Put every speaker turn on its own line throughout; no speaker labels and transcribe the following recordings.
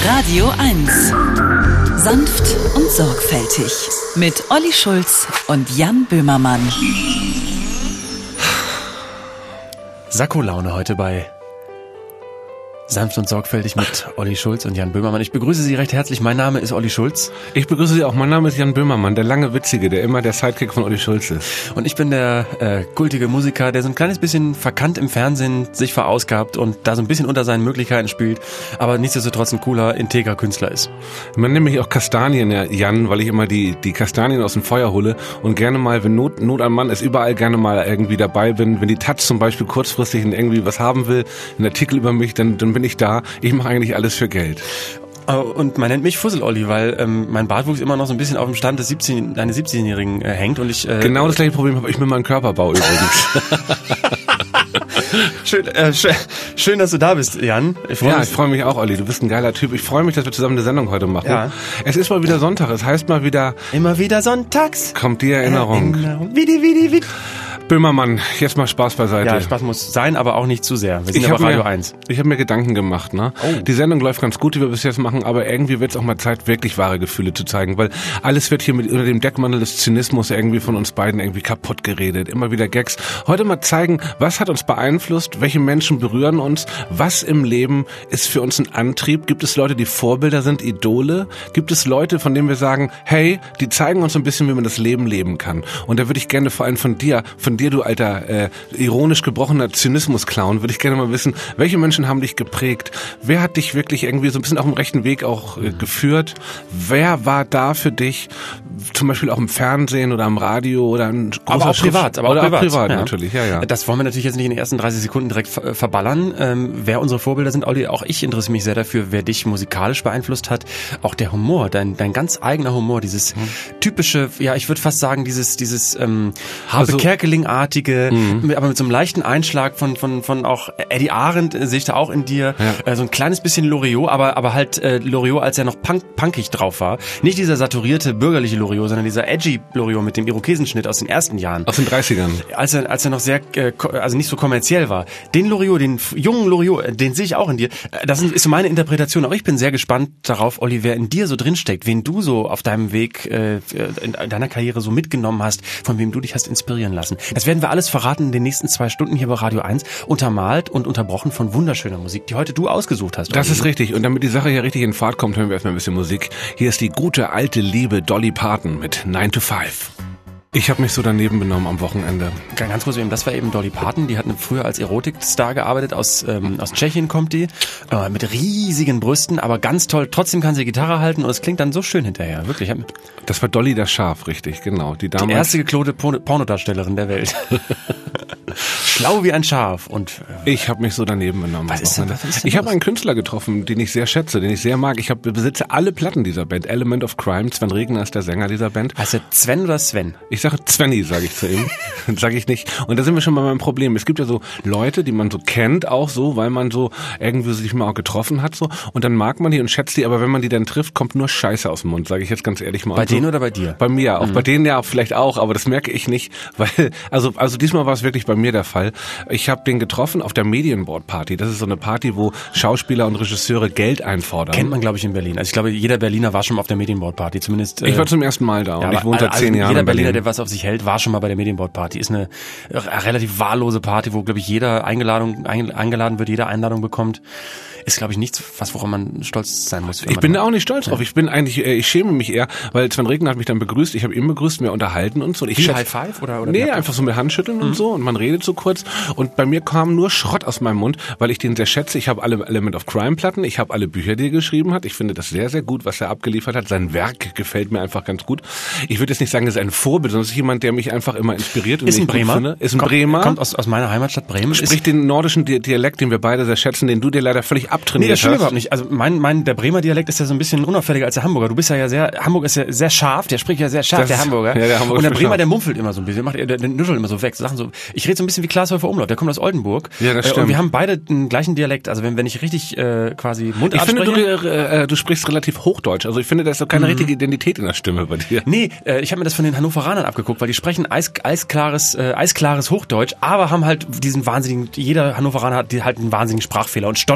Radio 1. Sanft und sorgfältig. Mit Olli Schulz und Jan Böhmermann.
Sakko-Laune heute bei Sanft und sorgfältig mit Olli Schulz und Jan Böhmermann. Ich begrüße Sie recht herzlich. Mein Name ist Olli Schulz.
Ich begrüße Sie auch. Mein Name ist Jan Böhmermann, der lange Witzige, der immer der Sidekick von Olli Schulz ist.
Und ich bin der kultige Musiker, der so ein kleines bisschen verkannt im Fernsehen sich verausgabt und da so ein bisschen unter seinen Möglichkeiten spielt, aber nichtsdestotrotz ein cooler, integrer Künstler ist.
Man nennt mich auch Kastanien, Jan, weil ich immer die Kastanien aus dem Feuer hole und gerne mal, wenn Not am Mann ist, überall gerne mal irgendwie dabei bin. Wenn die Taz zum Beispiel kurzfristig irgendwie was haben will, einen Artikel über mich, dann bin ich da. Ich mache eigentlich alles für Geld.
Und man nennt mich Fussel-Olli, weil mein Bartwuchs immer noch so ein bisschen auf dem Stand des 17-Jährigen hängt. Und ich
genau das gleiche Problem habe ich mit meinem Körperbau übrigens.
Schön, dass du da bist, Jan.
Ich freue mich auch, Olli. Du bist ein geiler Typ. Ich freue mich, dass wir zusammen eine Sendung heute machen.
Ja.
Es ist mal wieder Sonntag. Es heißt mal wieder...
Immer wieder sonntags.
Kommt die Erinnerung.
Wie.
Böhmermann, jetzt mal Spaß beiseite.
Ja, Spaß muss sein, aber auch nicht zu sehr. Wir sind ja bei Radio 1.
Ich habe mir Gedanken gemacht, ne? Oh. Die Sendung läuft ganz gut, die wir bis jetzt machen, aber irgendwie wird es auch mal Zeit, wirklich wahre Gefühle zu zeigen, weil alles wird hier unter dem Deckmantel des Zynismus irgendwie von uns beiden irgendwie kaputt geredet. Immer wieder Gags. Heute mal zeigen, was hat uns beeinflusst, welche Menschen berühren uns, was im Leben ist für uns ein Antrieb. Gibt es Leute, die Vorbilder sind, Idole? Gibt es Leute, von denen wir sagen, hey, die zeigen uns ein bisschen, wie man das Leben leben kann? Und da würde ich gerne vor allem von dir, du alter ironisch gebrochener Zynismus-Clown, würde ich gerne mal wissen, welche Menschen haben dich geprägt? Wer hat dich wirklich irgendwie so ein bisschen auf dem rechten Weg auch geführt? Wer war da für dich, zum Beispiel auch im Fernsehen oder am Radio oder ein großer
aber auch privat,
privat
ja.
Natürlich, ja.
Das wollen wir natürlich jetzt nicht in den ersten 30 Sekunden direkt verballern. Wer unsere Vorbilder sind, Olli, auch ich interessiere mich sehr dafür, wer dich musikalisch beeinflusst hat. Auch der Humor, dein ganz eigener Humor, dieses typische, ja, ich würde fast sagen, dieses Habe Kerkeling-artige, aber mit so einem leichten Einschlag von auch Eddie Arendt sehe ich da auch in dir. Ja. So ein kleines bisschen Loriot, aber halt Loriot, als er noch punkig drauf war. Nicht dieser saturierte bürgerliche Loriot, sondern dieser edgy Loriot mit dem Irokesenschnitt aus den ersten Jahren.
Aus den 30ern.
Als er noch sehr, also nicht so kommerziell war. Den Loriot, den jungen Loriot, den sehe ich auch in dir. Das ist so meine Interpretation. Auch ich bin sehr gespannt darauf, Olli, wer in dir so drinsteckt, wen du so auf deinem Weg in deiner Karriere so mitgenommen hast, von wem du dich hast inspirieren lassen. Das werden wir alles verraten in den nächsten 2 Stunden hier bei Radio 1, untermalt und unterbrochen von wunderschöner Musik, die heute du ausgesucht hast.
Das ist richtig. Und damit die Sache hier richtig in Fahrt kommt, hören wir erstmal ein bisschen Musik. Hier ist die gute alte liebe Dolly Parton mit 9 to 5. Ich habe mich so daneben benommen am Wochenende.
Ganz kurz, das war eben Dolly Parton, die hat früher als Erotikstar gearbeitet, aus Tschechien kommt die, mit riesigen Brüsten, aber ganz toll, trotzdem kann sie Gitarre halten und es klingt dann so schön hinterher, wirklich.
Das war Dolly das Schaf, richtig, genau. Die
erste geklonte Pornodarstellerin der Welt. Schlau wie ein Schaf. Und
ich habe mich so daneben benommen.
Was ist denn
ich habe einen Künstler getroffen, den ich sehr schätze, den ich sehr mag. Ich besitze alle Platten dieser Band. Element of Crime, Sven Regner ist der Sänger dieser Band.
Heißt der Sven oder Sven?
Ich sage Svenny, sage ich zu ihm. Sage ich nicht. Und da sind wir schon bei meinem Problem. Es gibt ja so Leute, die man so kennt, auch so, weil man so irgendwie sich mal auch getroffen hat so. Und dann mag man die und schätzt die, aber wenn man die dann trifft, kommt nur Scheiße aus dem Mund, sage ich jetzt ganz ehrlich mal.
Bei denen oder bei dir?
Bei mir auch. Bei denen ja vielleicht auch, aber das merke ich nicht, weil also diesmal war es wirklich bei mir der Fall. Ich habe den getroffen auf der Medienboard-Party. Das ist so eine Party, wo Schauspieler und Regisseure Geld einfordern.
Kennt man, glaube ich, in Berlin. Also ich glaube, jeder Berliner war schon mal auf der Medienboard-Party. Zumindest.
Ich war zum ersten Mal da und ich wohne seit 10 Jahren
jeder
in Berlin.
Berliner, der was auf sich hält, war schon mal bei der Medienboard-Party. Ist eine relativ wahllose Party, wo, glaube ich, jeder eingeladen wird, jeder Einladung bekommt. Ist, glaube ich, nichts, woran man stolz sein muss.
Ich bin da auch nicht stolz drauf. Ich schäme mich eher, weil Sven Regner hat mich dann begrüßt. Ich habe ihn begrüßt, wir unterhalten uns. Und
High Five? Oder
nee, einfach so mit Handschütteln und so. Und man redet so kurz. Und bei mir kam nur Schrott aus meinem Mund, weil ich den sehr schätze. Ich habe alle Element of Crime Platten. Ich habe alle Bücher, die er geschrieben hat. Ich finde das sehr, sehr gut, was er abgeliefert hat. Sein Werk gefällt mir einfach ganz gut. Ich würde jetzt nicht sagen, das ist ein Vorbild, sondern es ist jemand, der mich einfach immer inspiriert. Und
ist ein Bremer.
Ist ein Bremer.
Kommt aus meiner Heimatstadt Bremen.
Spricht den nordischen Dialekt, den wir beide sehr schätzen, den du dir leider völlig abtrainiert hast.
Nicht. Also der Bremer Dialekt ist ja so ein bisschen unauffälliger als der Hamburger. Du bist ja Hamburg ist ja sehr scharf, der spricht ja sehr scharf, der Hamburger.
Ja, der Hamburger.
Und der Bremer, der mumpfelt immer so ein bisschen, der nuschelt immer so weg. Sachen so. Ich rede so ein bisschen wie Klaas Häufer Umlauf, der kommt aus Oldenburg.
Ja, das stimmt.
Und wir haben beide den gleichen Dialekt. Also wenn ich richtig quasi Mund abspreche.
Ich finde, du sprichst relativ Hochdeutsch. Also ich finde, da ist doch keine richtige Identität in der Stimme bei dir.
Nee, ich habe mir das von den Hannoveranern abgeguckt, weil die sprechen eisklares Hochdeutsch, aber haben halt diesen wahnsinnigen, jeder Hannoveraner hat halt einen wahnsinnigen Sprachfehler und stottert halt.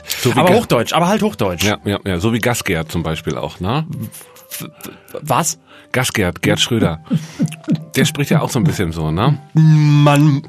So
aber Hochdeutsch, aber halt Hochdeutsch.
Ja, so wie Gasgert zum Beispiel auch, ne?
Was?
Gasgert, Gerd Schröder. Der spricht ja auch so ein bisschen so, ne?
Man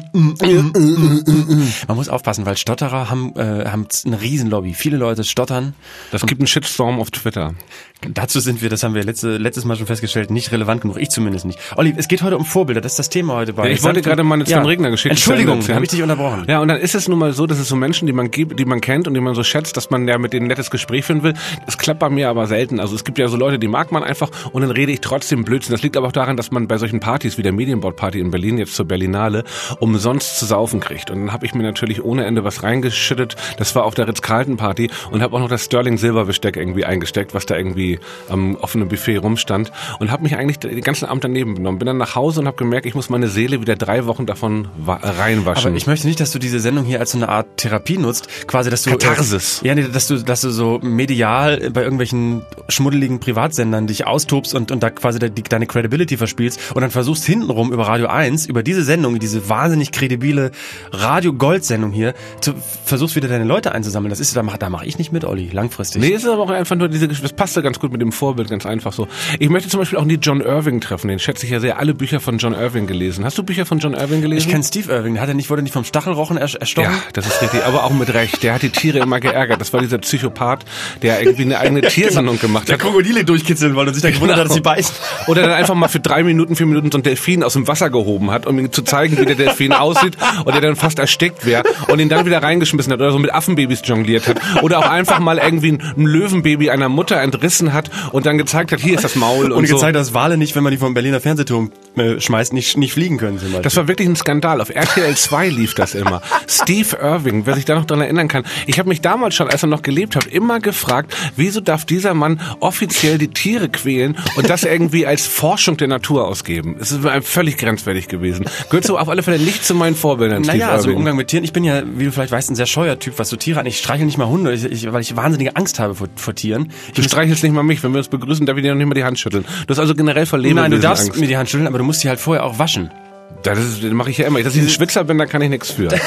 muss aufpassen, weil Stotterer haben eine Riesenlobby. Viele Leute stottern.
Das gibt einen Shitstorm auf Twitter.
Dazu sind wir, das haben wir letztes Mal schon festgestellt, nicht relevant genug. Ich zumindest nicht. Olli, es geht heute um Vorbilder. Das ist das Thema heute bei.
Ja, ich wollte gerade meine Sven Regner Geschichte.
Entschuldigung, habe ich dich unterbrochen.
Ja, und dann ist es nun mal so, dass es so Menschen, die man kennt und die man so schätzt, dass man ja mit denen ein nettes Gespräch führen will. Das klappt bei mir aber selten. Also es gibt ja so Leute, die mag man einfach und dann rede ich trotzdem Blödsinn. Das liegt aber auch daran, dass man bei solchen Partys wie der Medienbord-Party in Berlin, jetzt zur Berlinale, umsonst zu saufen kriegt. Und dann habe ich mir natürlich ohne Ende was reingeschüttet. Das war auf der Ritz-Carlton-Party und habe auch noch das Sterling-Silberbesteck irgendwie eingesteckt, was da irgendwie am offenen Buffet rumstand und habe mich eigentlich den ganzen Abend daneben benommen. Bin dann nach Hause und habe gemerkt, ich muss meine Seele wieder 3 Wochen davon reinwaschen.
Aber ich möchte nicht, dass du diese Sendung hier als so eine Art Therapie nutzt, quasi, dass du
Katharsis.
Dass du so medial bei irgendwelchen schmuddeligen Privatsendern dich austobst und da quasi deine Credibility verspielst und dann versuchst hintenrum über Radio 1, über diese Sendung, diese wahnsinnig kredibile Radio-Gold-Sendung hier, versuchst wieder deine Leute einzusammeln. Das ist, da mache ich nicht mit, Olli, langfristig.
Nee, es ist aber auch einfach nur das passt ja ganz gut mit dem Vorbild, ganz einfach so. Ich möchte zum Beispiel auch nie John Irving treffen, den schätze ich ja sehr. Alle Bücher von John Irving gelesen. Hast du Bücher von John Irving gelesen?
Ich kenne Steve Irving, wurde nicht vom Stachelrochen erstochen?
Ja, das ist richtig, aber auch mit Recht. Der hat die Tiere immer geärgert. Das war dieser Psychopath, der irgendwie eine eigene Tiersendung gemacht hat.
Der Krokodile durchkitzeln wollte und sich dann gewundert hat, dass sie beißen.
Oder dann einfach mal für 3 Minuten, 4 Minuten so einen Delfin aus dem Wasser gehoben hat, um ihm zu zeigen, wie der Delfin aussieht und der dann fast erstickt wäre und ihn dann wieder reingeschmissen hat oder so mit Affenbabys jongliert hat. Oder auch einfach mal irgendwie ein Löwenbaby einer Mutter entrissen hat und dann gezeigt hat, hier ist das Maul und
gezeigt,
so.
dass Wale nicht, wenn man die vom Berliner Fernsehturm schmeißt, nicht fliegen können zum Beispiel.
Das war wirklich ein Skandal. Auf RTL 2 lief das immer. Steve Irving, wer sich da noch dran erinnern kann. Ich habe mich damals schon, als er noch gelebt hat, immer gefragt, wieso darf dieser Mann offiziell die Tiere quälen und das irgendwie als Forschung der Natur ausgeben. Es ist völlig grenzwertig gewesen. Gehört so auf alle Fälle nicht zu meinen Vorbildern, Steve Irving.
Also im Umgang mit Tieren. Ich bin ja, wie du vielleicht weißt, ein sehr scheuer Typ, was so Tiere an. Ich streichel nicht mal Hunde, weil ich wahnsinnige Angst habe vor Tieren.
Du streichelst nicht mal mich. Wenn wir uns begrüßen, darf ich dir noch nicht mal die Hand schütteln. Du hast also generell vor Lebewesen
Nein, du darfst
Angst.
mir die Hand schütteln, aber du musst die halt vorher auch waschen.
Das mache ich ja immer. Dass ich ein Schwitzer bin, da kann ich nichts für.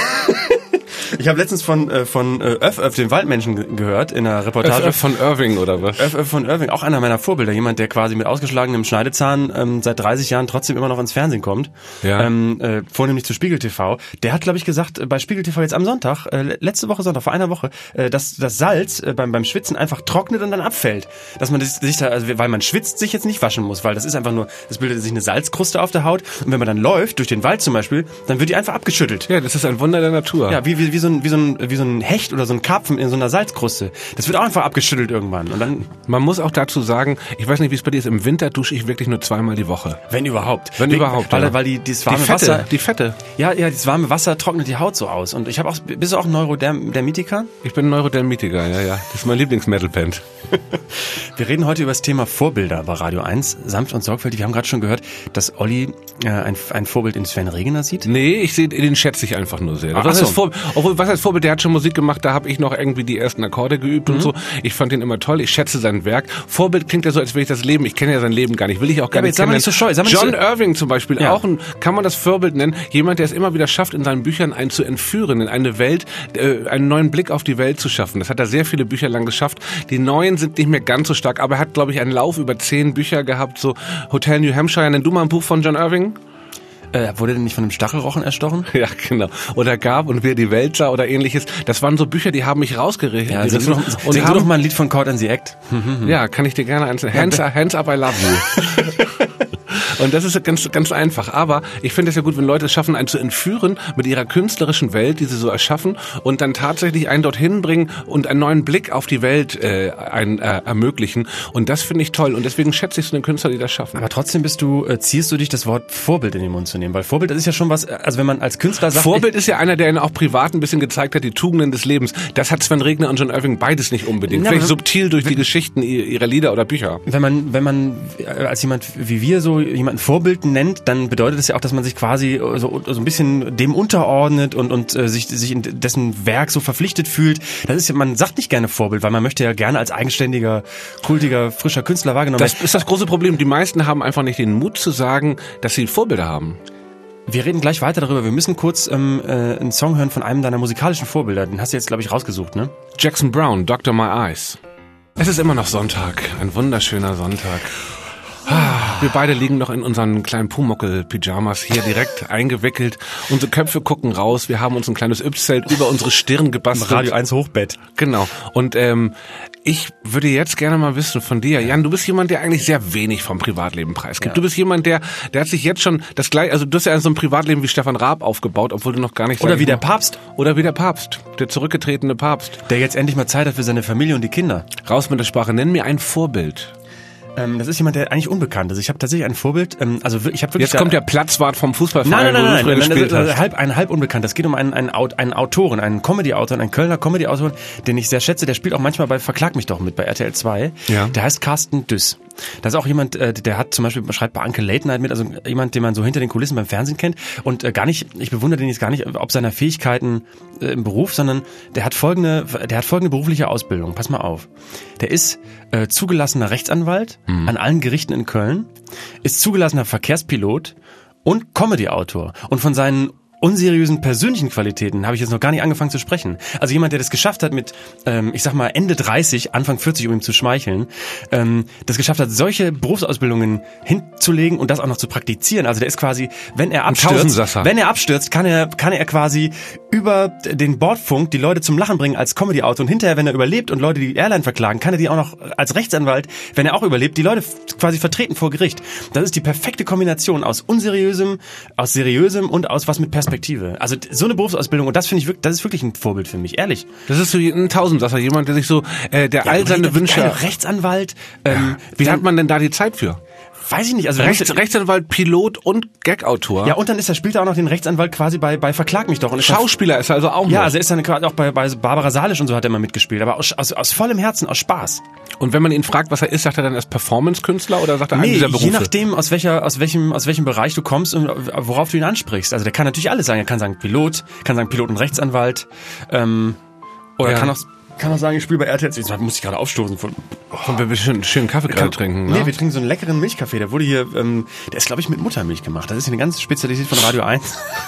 Ich habe letztens von Öff, den Waldmenschen, gehört in einer Reportage.
Öff von Irving oder was?
Öff von Irving, auch einer meiner Vorbilder. Jemand, der quasi mit ausgeschlagenem Schneidezahn seit 30 Jahren trotzdem immer noch ins Fernsehen kommt.
Ja.
Vornehmlich zu Spiegel TV. Der hat, glaube ich, gesagt, bei Spiegel TV jetzt am Sonntag, letzte Woche Sonntag, vor einer Woche, dass das Salz beim Schwitzen einfach trocknet und dann abfällt. Dass man sich da, also, weil man schwitzt, sich jetzt nicht waschen muss, weil das ist einfach nur, es bildet sich eine Salzkruste auf der Haut und wenn man dann läuft, durch den Wald zum Beispiel, dann wird die einfach abgeschüttelt.
Ja, das ist ein Wunder der Natur.
Ja, wie so ein Hecht oder so ein Karpfen in so einer Salzkruste. Das wird auch einfach abgeschüttelt irgendwann. Und dann,
man muss auch dazu sagen, ich weiß nicht, wie es bei dir ist, im Winter dusche ich wirklich nur 2-mal die Woche.
Wenn überhaupt.
Weil
das warme Wasser.
Die Fette.
Ja, das warme Wasser trocknet die Haut so aus. Und ich habe auch, bist du auch ein Neurodermitiker?
Ich bin ein Neurodermitiker, ja. Das ist mein Lieblings-Metal-Band.
Wir reden heute über das Thema Vorbilder bei Radio 1. Sanft und sorgfältig. Wir haben gerade schon gehört, dass Olli ein Vorbild in Sven Regner sieht.
Nee, den schätze ich einfach nur sehr.
Was
heißt Vorbild? Der hat schon Musik gemacht, da habe ich noch irgendwie die ersten Akkorde geübt und so. Ich fand ihn immer toll, ich schätze sein Werk. Vorbild klingt ja so, als will ich das Leben. Ich kenne ja sein Leben gar nicht, will ich auch gar nicht kennen.
Nicht so scheu.
John Irving zum Beispiel, auch kann man das Vorbild nennen. Jemand, der es immer wieder schafft, in seinen Büchern einen zu entführen, in eine Welt, einen neuen Blick auf die Welt zu schaffen. Das hat er sehr viele Bücher lang geschafft. Die neuen sind nicht mehr ganz so stark, aber er hat, glaube ich, einen Lauf über 10 Bücher gehabt, so Hotel New Hampshire. Nenn du mal ein Buch von John Irving?
Wurde denn nicht von einem Stachelrochen erstochen?
Ja, genau. Oder Gab und Wer die Welt sah oder ähnliches. Das waren so Bücher, die haben mich rausgerissen.
Ja, sing du noch mal ein Lied von Caught in the Act.
Ja, kann ich dir gerne einzeln. Hands up, I love you. Und das ist ganz, ganz einfach. Aber ich finde es ja gut, wenn Leute es schaffen, einen zu entführen mit ihrer künstlerischen Welt, die sie so erschaffen und dann tatsächlich einen dorthin bringen und einen neuen Blick auf die Welt ermöglichen. Und das finde ich toll. Und deswegen schätze ich so den Künstler, die das schaffen.
Aber trotzdem ziehst du dich das Wort Vorbild in den Mund zu nehmen. Weil Vorbild, das ist ja schon was, also wenn man als Künstler sagt...
Vorbild ist ja einer, der ihnen auch privat ein bisschen gezeigt hat, die Tugenden des Lebens. Das hat Sven Regner und John Irving beides nicht unbedingt. Vielleicht subtil durch die Geschichten ihrer Lieder oder Bücher.
Wenn man als jemand wie wir so jemanden Vorbild nennt, dann bedeutet das ja auch, dass man sich quasi so ein bisschen dem unterordnet und sich in dessen Werk so verpflichtet fühlt. Das ist ja, man sagt nicht gerne Vorbild, weil man möchte ja gerne als eigenständiger, kultiger, frischer Künstler wahrgenommen werden.
Das ist das große Problem. Die meisten haben einfach nicht den Mut zu sagen, dass sie Vorbilder haben.
Wir reden gleich weiter darüber. Wir müssen kurz einen Song hören von einem deiner musikalischen Vorbilder. Den hast du jetzt, glaube ich, rausgesucht, ne?
Jackson Browne, Dr. My Eyes. Es ist immer noch Sonntag, ein wunderschöner Sonntag. Wir beide liegen noch in unseren kleinen Pumuckl-Pyjamas hier direkt eingewickelt. Unsere Köpfe gucken raus. Wir haben uns ein kleines Yps-Zelt über unsere Stirn gebastelt.
Radio 1 Hochbett.
Genau. Und ich würde jetzt gerne mal wissen von dir, Jan, du bist jemand, der eigentlich sehr wenig vom Privatleben preisgibt. Ja. Du bist jemand, der hat sich jetzt schon das gleiche, also du hast ja so ein Privatleben wie Stefan Raab aufgebaut, obwohl du noch gar nicht...
Oder wie der Papst.
Oder wie der Papst, der zurückgetretene Papst.
Der jetzt endlich mal Zeit hat für seine Familie und die Kinder.
Raus mit der Sprache. Nenn mir ein Vorbild.
Das ist jemand, der eigentlich unbekannt ist. Ich habe tatsächlich ein Vorbild. Also ich habe wirklich.
Jetzt kommt der Platzwart vom Fußballverein,
nein,
wo du früher gespielt hast.
Halb unbekannt. Es geht um einen Autoren, einen Comedy-Autor, einen Kölner Comedy-Autor, den ich sehr schätze. Der spielt auch manchmal bei Verklag mich doch mit bei RTL 2. Ja. Der heißt Carsten Düss. Das ist auch jemand, der hat zum Beispiel, schreibt bei Anke Late Night mit, also jemand, den man so hinter den Kulissen beim Fernsehen kennt und ich bewundere den jetzt gar nicht ob seiner Fähigkeiten im Beruf, sondern der hat folgende berufliche Ausbildung. Pass mal auf. Der ist zugelassener Rechtsanwalt an allen Gerichten in Köln, ist zugelassener Verkehrspilot und Comedy-Autor. Und von seinen unseriösen persönlichen Qualitäten habe ich jetzt noch gar nicht angefangen zu sprechen. Also jemand, der das geschafft hat mit, ich sag mal Ende 30, Anfang 40, um ihm zu schmeicheln, das geschafft hat, solche Berufsausbildungen hinzulegen und das auch noch zu praktizieren. Also der ist quasi, wenn er abstürzt, kann er quasi über den Bordfunk die Leute zum Lachen bringen als Comedy-Autor und hinterher, wenn er überlebt und Leute die Airline verklagen, kann er die auch noch als Rechtsanwalt, wenn er auch überlebt, die Leute quasi vertreten vor Gericht. Das ist die perfekte Kombination aus unseriösem, aus seriösem und aus was mit Perspektive. Also so eine Berufsausbildung, und das finde ich wirklich, das ist wirklich ein Vorbild für mich, ehrlich.
Das ist so ein Tausendsasser, jemand, der sich so, der all seine Wünsche...
Rechtsanwalt.
Wie hat man denn da die Zeit für?
Weiß ich nicht. Also
Rechtsanwalt, Pilot und Gag-Autor.
Ja, und dann spielt er auch noch den Rechtsanwalt quasi bei Verklag mich doch. Und
Schauspieler ist er also auch noch.
Ja, also er ist dann quasi auch bei Barbara Salisch und so hat er mal mitgespielt. Aber aus vollem Herzen, aus Spaß.
Und wenn man ihn fragt, was er ist, sagt er dann als Performance-Künstler oder sagt er einen dieser Berufe?
Je nachdem, aus welchem Bereich du kommst und worauf du ihn ansprichst. Also der kann natürlich alles sagen. Er kann sagen Pilot, und Rechtsanwalt, oder kann auch sagen, ich spiele bei RTL. Jetzt muss ich gerade aufstoßen von.
Wir schönen Kaffee gerade trinken. Ne?
Nee, wir trinken so einen leckeren Milchkaffee. Der wurde hier, der ist glaube ich mit Muttermilch gemacht. Das ist hier eine ganze Spezialität von Radio 1.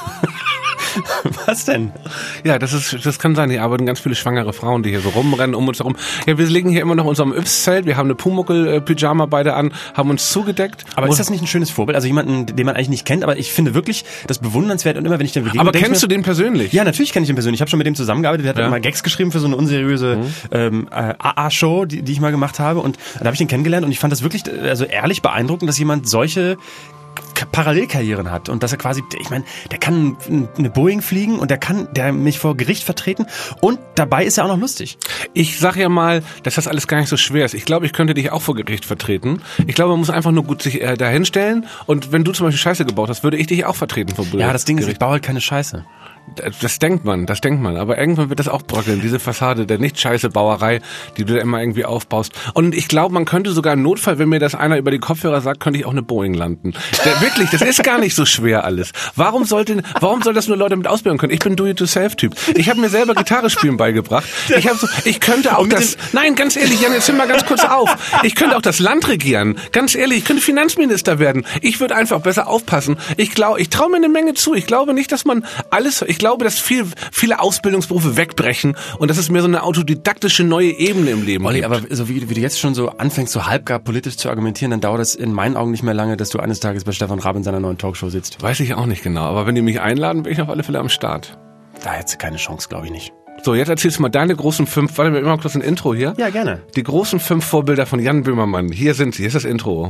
Was denn?
Ja, das kann sein. Hier arbeiten ganz viele schwangere Frauen, die hier so rumrennen um uns herum. Ja, wir liegen hier immer noch in unserem Yps-Zelt. Wir haben eine Pumuckl-Pyjama beide an, haben uns zugedeckt.
Aber ist das nicht ein schönes Vorbild? Also jemanden, den man eigentlich nicht kennt, aber ich finde wirklich das bewundernswert und immer, wenn ich den begegne.
Aber kennst du den persönlich?
Ja, natürlich kenne ich den persönlich. Ich habe schon mit dem zusammengearbeitet. Der hat mal Gags geschrieben für so eine unseriöse AA-Show, die ich mal gemacht habe. Und da habe ich ihn kennengelernt und ich fand das wirklich also ehrlich beeindruckend, dass jemand solche Parallelkarrieren hat und dass er quasi, ich meine, der kann eine Boeing fliegen und der mich vor Gericht vertreten und dabei ist er auch noch lustig.
Ich sag ja mal, dass das alles gar nicht so schwer ist. Ich glaube, ich könnte dich auch vor Gericht vertreten. Ich glaube, man muss einfach nur gut sich da hinstellen und wenn du zum Beispiel Scheiße gebaut hast, würde ich dich auch vertreten vor Gericht.
Ja, das Ding ist, ich baue halt keine Scheiße.
Das denkt man, aber irgendwann wird das auch bröckeln, diese Fassade der Nicht-Scheiße-Bauerei, die du da immer irgendwie aufbaust. Und ich glaube, man könnte sogar im Notfall, wenn mir das einer über die Kopfhörer sagt, könnte ich auch eine Boeing landen. Wirklich, das ist gar nicht so schwer alles. Warum soll das nur Leute mit Ausbildung können? Ich bin Do-it-yourself-Typ. Ich habe mir selber Gitarre spielen beigebracht. Ich könnte auch nein, ganz ehrlich, Jan, jetzt hör mal ganz kurz auf. Ich könnte auch das Land regieren. Ganz ehrlich, ich könnte Finanzminister werden. Ich würde einfach besser aufpassen. Ich traue mir eine Menge zu. Ich glaube nicht, dass man ich glaube, dass viele Ausbildungsberufe wegbrechen und das ist mehr so eine autodidaktische neue Ebene im Leben.
Olli, aber so wie du jetzt schon so anfängst, so halbgar politisch zu argumentieren, dann dauert es in meinen Augen nicht mehr lange, dass du eines Tages bei Stefan Raab in seiner neuen Talkshow sitzt.
Weiß ich auch nicht genau, aber wenn die mich einladen, bin ich auf alle Fälle am Start.
Da hättest du keine Chance, glaube ich nicht.
So, jetzt erzählst du mal deine großen 5, warte, wir immer kurz ein Intro hier.
Ja, gerne.
Die großen 5 Vorbilder von Jan Böhmermann. Hier sind sie, hier ist das Intro.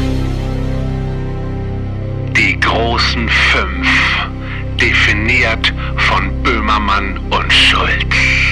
Die großen 5. Definiert von Böhmermann und Schulz.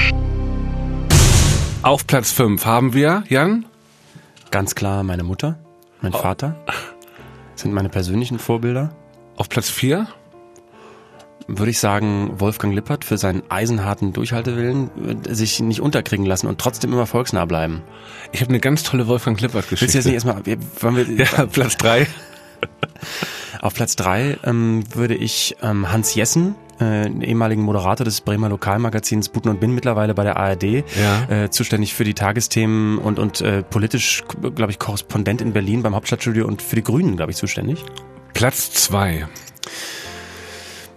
Auf Platz 5 haben wir, Jan?
Ganz klar meine Mutter, mein Vater. Sind meine persönlichen Vorbilder.
Auf Platz 4?
Würde ich sagen, Wolfgang Lippert für seinen eisenharten Durchhaltewillen, sich nicht unterkriegen lassen und trotzdem immer volksnah bleiben.
Ich habe eine ganz tolle Wolfgang Lippert-Geschichte.
Willst du jetzt nicht erstmal...
Ja, Platz 3.
Auf Platz 3 würde ich Hans Jessen, ehemaligen Moderator des Bremer Lokalmagazins Buten und Bin, mittlerweile bei der ARD, zuständig für die Tagesthemen und politisch, glaube ich, Korrespondent in Berlin beim Hauptstadtstudio und für die Grünen, glaube ich, zuständig.
Platz 2.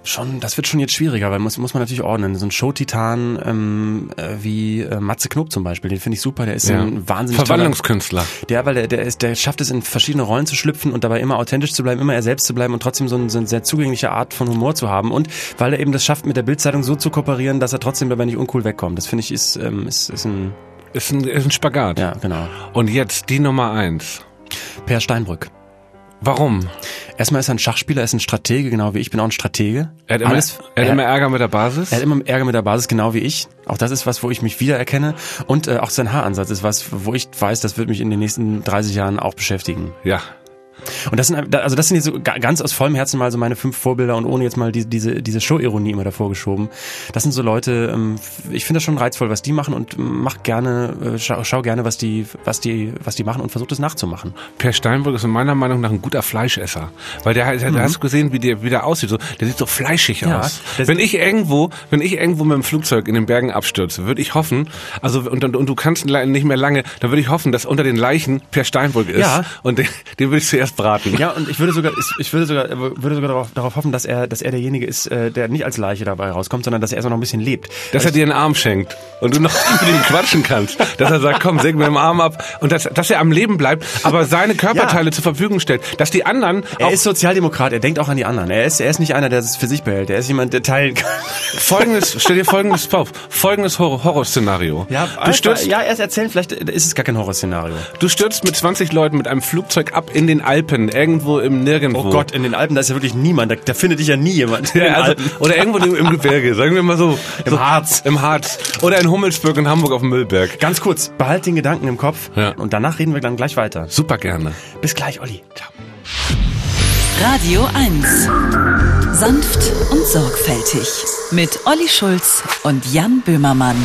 Das wird schon jetzt schwieriger, weil muss man natürlich ordnen. So ein Show-Titan wie Matze Knob zum Beispiel, den finde ich super, der ist ein wahnsinnig
Verwandlungskünstler.
Weil der schafft es, in verschiedene Rollen zu schlüpfen und dabei immer authentisch zu bleiben, immer er selbst zu bleiben und trotzdem so eine sehr zugängliche Art von Humor zu haben und weil er eben das schafft, mit der Bild-Zeitung so zu kooperieren, dass er trotzdem dabei nicht uncool wegkommt. Das finde ich ist ein
Spagat.
Ja, genau.
Und jetzt die Nummer 1.
Per Steinbrück.
Warum?
Erstmal ist er ein Schachspieler, er ist ein Stratege, genau wie ich, bin auch ein Stratege.
Er hat immer Ärger mit der Basis?
Er hat immer Ärger mit der Basis, genau wie ich. Auch das ist was, wo ich mich wiedererkenne. Und auch sein Haaransatz ist was, wo ich weiß, das wird mich in den nächsten 30 Jahren auch beschäftigen.
Ja.
Und das sind jetzt so ganz aus vollem Herzen mal so meine 5 Vorbilder und ohne jetzt mal diese Show-Ironie immer davor geschoben. Das sind so Leute, ich finde das schon reizvoll, was die machen und schau gerne, was die machen und versucht es nachzumachen.
Per Steinbrück ist meiner Meinung nach ein guter Fleischesser. Weil der hast du gesehen, wie der aussieht. So, der sieht so fleischig aus. Wenn ich irgendwo mit dem Flugzeug in den Bergen abstürze, würde ich hoffen, also und du kannst nicht mehr lange, dann würde ich hoffen, dass unter den Leichen Per Steinbrück ist. Ja. Und den würde ich zuerst braten.
Ja, und ich würde sogar darauf hoffen, dass er derjenige ist, der nicht als Leiche dabei rauskommt, sondern dass er erst noch ein bisschen lebt.
Dass er dir einen Arm schenkt und du noch mit ihm quatschen kannst. Dass er sagt, komm, säg mir den Arm ab. Und dass er am Leben bleibt, aber seine Körperteile zur Verfügung stellt. Dass die anderen...
Er ist Sozialdemokrat, er denkt auch an die anderen. Er ist nicht einer, der es für sich behält. Er ist jemand, der teilen kann.
Stell dir Folgendes vor. Folgendes Horrorszenario.
Ja, erst erzählen, vielleicht ist es gar kein Horrorszenario.
Du stürzt mit 20 Leuten mit einem Flugzeug ab in den Alpen, irgendwo im Nirgendwo.
Oh Gott, in den Alpen, da ist ja wirklich niemand. Da findet dich ja nie jemand.
Ja, oder irgendwo im Gebirge, sagen wir mal so.
Im Harz.
Im Harz. Oder in Hummelsburg in Hamburg auf dem Müllberg.
Ganz kurz, behalt den Gedanken im Kopf und danach reden wir dann gleich weiter.
Super gerne.
Bis gleich, Olli. Ciao.
Radio 1. Sanft und sorgfältig. Mit Olli Schulz und Jan Böhmermann.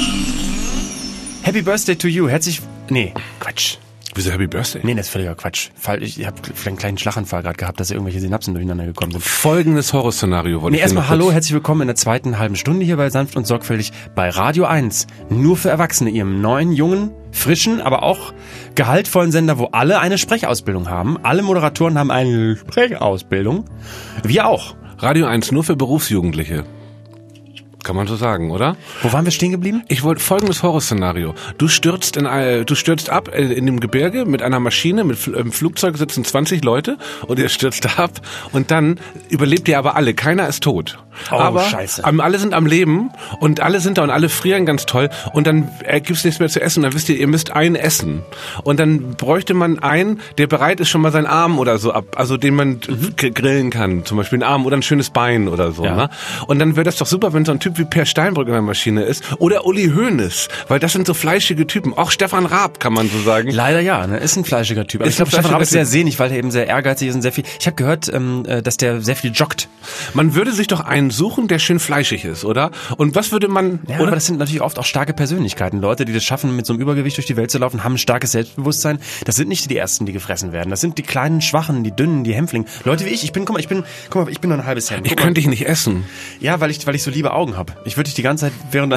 Happy Birthday to you. Quatsch.
Wieso Happy Birthday?
Nee, das ist völliger Quatsch. Ich habe einen kleinen Schlaganfall gerade gehabt, dass irgendwelche Synapsen durcheinander gekommen sind.
Folgendes Horrorszenario wollte ich
erstmal hallo, herzlich willkommen in der zweiten halben Stunde hier bei Sanft und Sorgfältig bei Radio 1. Nur für Erwachsene, ihrem neuen, jungen, frischen, aber auch gehaltvollen Sender, wo alle eine Sprechausbildung haben. Alle Moderatoren haben eine Sprechausbildung. Wir auch.
Radio 1 nur für Berufsjugendliche. Kann man so sagen, oder?
Wo waren wir stehen geblieben?
Ich wollte folgendes Horrorszenario. Du stürzt ab in dem Gebirge mit einer Maschine, im Flugzeug sitzen 20 Leute und ihr stürzt ab und dann überlebt ihr aber alle. Keiner ist tot.
Oh,
aber
Scheiße.
Alle sind am Leben und alle sind da und alle frieren ganz toll und dann gibt's nichts mehr zu essen und dann wisst ihr müsst einen essen. Und dann bräuchte man einen, der bereit ist, schon mal seinen Arm oder so also den man grillen kann. Zum Beispiel einen Arm oder ein schönes Bein oder so. Ja. Ne? Und dann wäre das doch super, wenn so ein Typ wie Per Steinbrück in der Maschine ist oder Uli Hoeneß, weil das sind so fleischige Typen. Auch Stefan Raab kann man so sagen.
Leider ja, ne? Ist ein fleischiger Typ. Aber ich glaube, Stefan Raab ist sehr sehnig, weil er eben sehr ehrgeizig ist und sehr viel. Ich habe gehört, dass der sehr viel joggt.
Man würde sich doch einen suchen, der schön fleischig ist, oder? Und was würde man...
Ja, aber das sind natürlich oft auch starke Persönlichkeiten. Leute, die das schaffen, mit so einem Übergewicht durch die Welt zu laufen, haben ein starkes Selbstbewusstsein. Das sind nicht die Ersten, die gefressen werden. Das sind die kleinen, schwachen, die dünnen, die Hämpflinge. Leute wie ich. Ich bin nur ein halbes Hemd.
Ich könnte dich nicht essen.
Ja, weil ich so liebe Augen habe. Ich würde dich die ganze Zeit während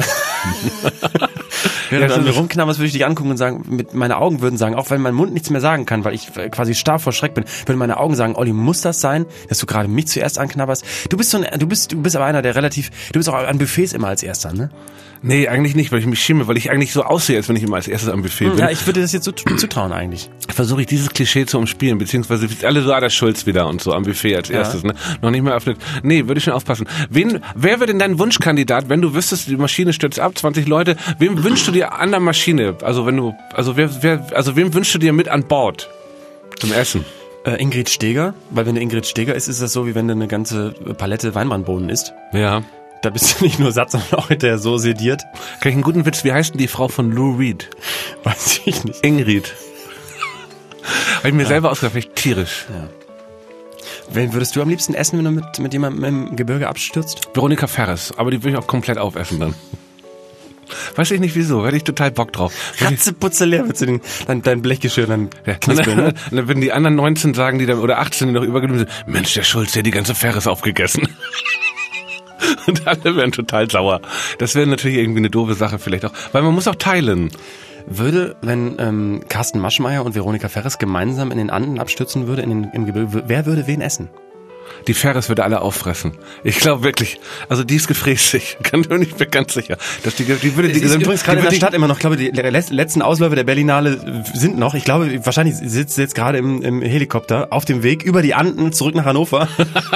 du an mir rumknabberst, würde ich dich angucken und sagen, meine Augen würden sagen, auch wenn mein Mund nichts mehr sagen kann, weil ich quasi starr vor Schreck bin, würden meine Augen sagen, Olli, muss das sein, dass du gerade mich zuerst anknabberst? Du bist aber einer, du bist auch an Buffets immer als Erster, ne?
Nee, eigentlich nicht, weil ich mich schäme, weil ich eigentlich so aussehe, als wenn ich immer als erstes am Buffet bin.
Ja, ich würde das jetzt so zutrauen eigentlich.
Versuche ich dieses Klischee zu umspielen, beziehungsweise alle so, der Schulz wieder und so am Buffet als erstes, ne? Noch nicht mehr öffnet. Nee, würde ich schon aufpassen. Wer wäre denn dein Wunschkandidat, wenn du wüsstest, die Maschine stürzt ab, 20 Leute, wem wünschst du dir an der Maschine? Also wem wünschst du dir mit an Bord zum Essen?
Ingrid Steeger, weil wenn du Ingrid Steeger isst, ist das so, wie wenn du eine ganze Palette Weinbrandbohnen isst.
Ja.
Da bist du nicht nur satt, sondern auch hinterher so sediert.
Kann ich einen guten Witz, wie heißt denn die Frau von Lou Reed?
Weiß ich nicht.
Ingrid. Habe ich mir selber ausgedacht, vielleicht tierisch.
Ja. Wen würdest du am liebsten essen, wenn du mit jemandem im Gebirge abstürzt?
Veronika Ferres, aber die würde ich auch komplett aufessen dann. Weiß ich nicht wieso, hätte ich total Bock drauf.
Ratzeputze leer wird dein Blechgeschirr dann knispeln, ne?
Und dann würden die anderen 19 sagen, oder 18, die noch übergeblieben sind, Mensch, der Schulz, der hat die ganze Ferres aufgegessen. Und alle wären total sauer. Das wäre natürlich irgendwie eine doofe Sache vielleicht auch. Weil man muss auch teilen.
Wenn Carsten Maschmeyer und Veronika Ferres gemeinsam in den Anden abstürzen würde, im Gebirge, wer würde wen essen?
Die Ferris würde alle auffressen. Ich glaube wirklich. Also die ist gefräßig. Ich bin ganz sicher. Dass die würde
die sind übrigens gerade in der Stadt immer noch. Ich glaube, die letzten Ausläufe der Berlinale sind noch. Ich glaube, wahrscheinlich sitzt sie jetzt gerade im Helikopter auf dem Weg über die Anden zurück nach Hannover.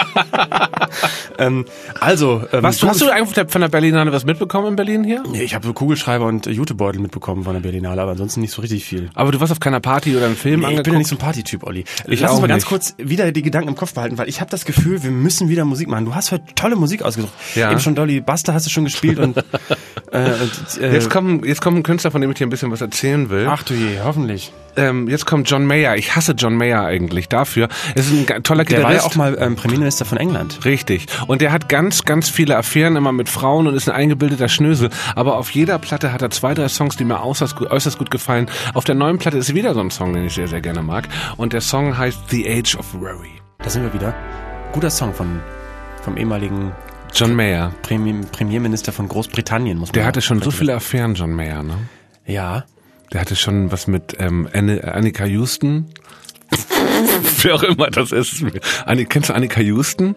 Hast
du eigentlich von der Berlinale was mitbekommen in Berlin hier?
Nee, ich habe so Kugelschreiber und Jutebeutel mitbekommen von der Berlinale, aber ansonsten nicht so richtig viel.
Aber du warst auf keiner Party oder einem Film angeguckt?
Ich bin ja nicht so ein Partytyp, Olli. Lass uns mal ganz kurz wieder die Gedanken im Kopf behalten, weil ich habe das Gefühl, wir müssen wieder Musik machen. Du hast heute tolle Musik ausgesucht. Ja. Eben schon Dolly Buster hast du schon gespielt und
jetzt kommt ein Künstler, von dem ich dir ein bisschen was erzählen will.
Ach du je, hoffentlich.
Jetzt kommt John Mayer. Ich hasse John Mayer eigentlich dafür. Es ist ein toller Gitarrist.
Der war ja auch mal Premierminister von England.
Richtig. Und der hat ganz, ganz viele Affären immer mit Frauen und ist ein eingebildeter Schnösel. Aber auf jeder Platte hat er 2, 3 Songs, die mir äußerst gut gefallen. Auf der neuen Platte ist wieder so ein Song, den ich sehr, sehr gerne mag. Und der Song heißt The Age of Worry.
Da sind wir wieder. Guter Song vom ehemaligen
John Mayer.
Premierminister von Großbritannien, muss man sagen.
Der hatte schon so viele Affären, John Mayer, ne?
Ja.
Der hatte schon was mit Annika Houston. Wer auch immer das ist. Kennst du Annika Houston?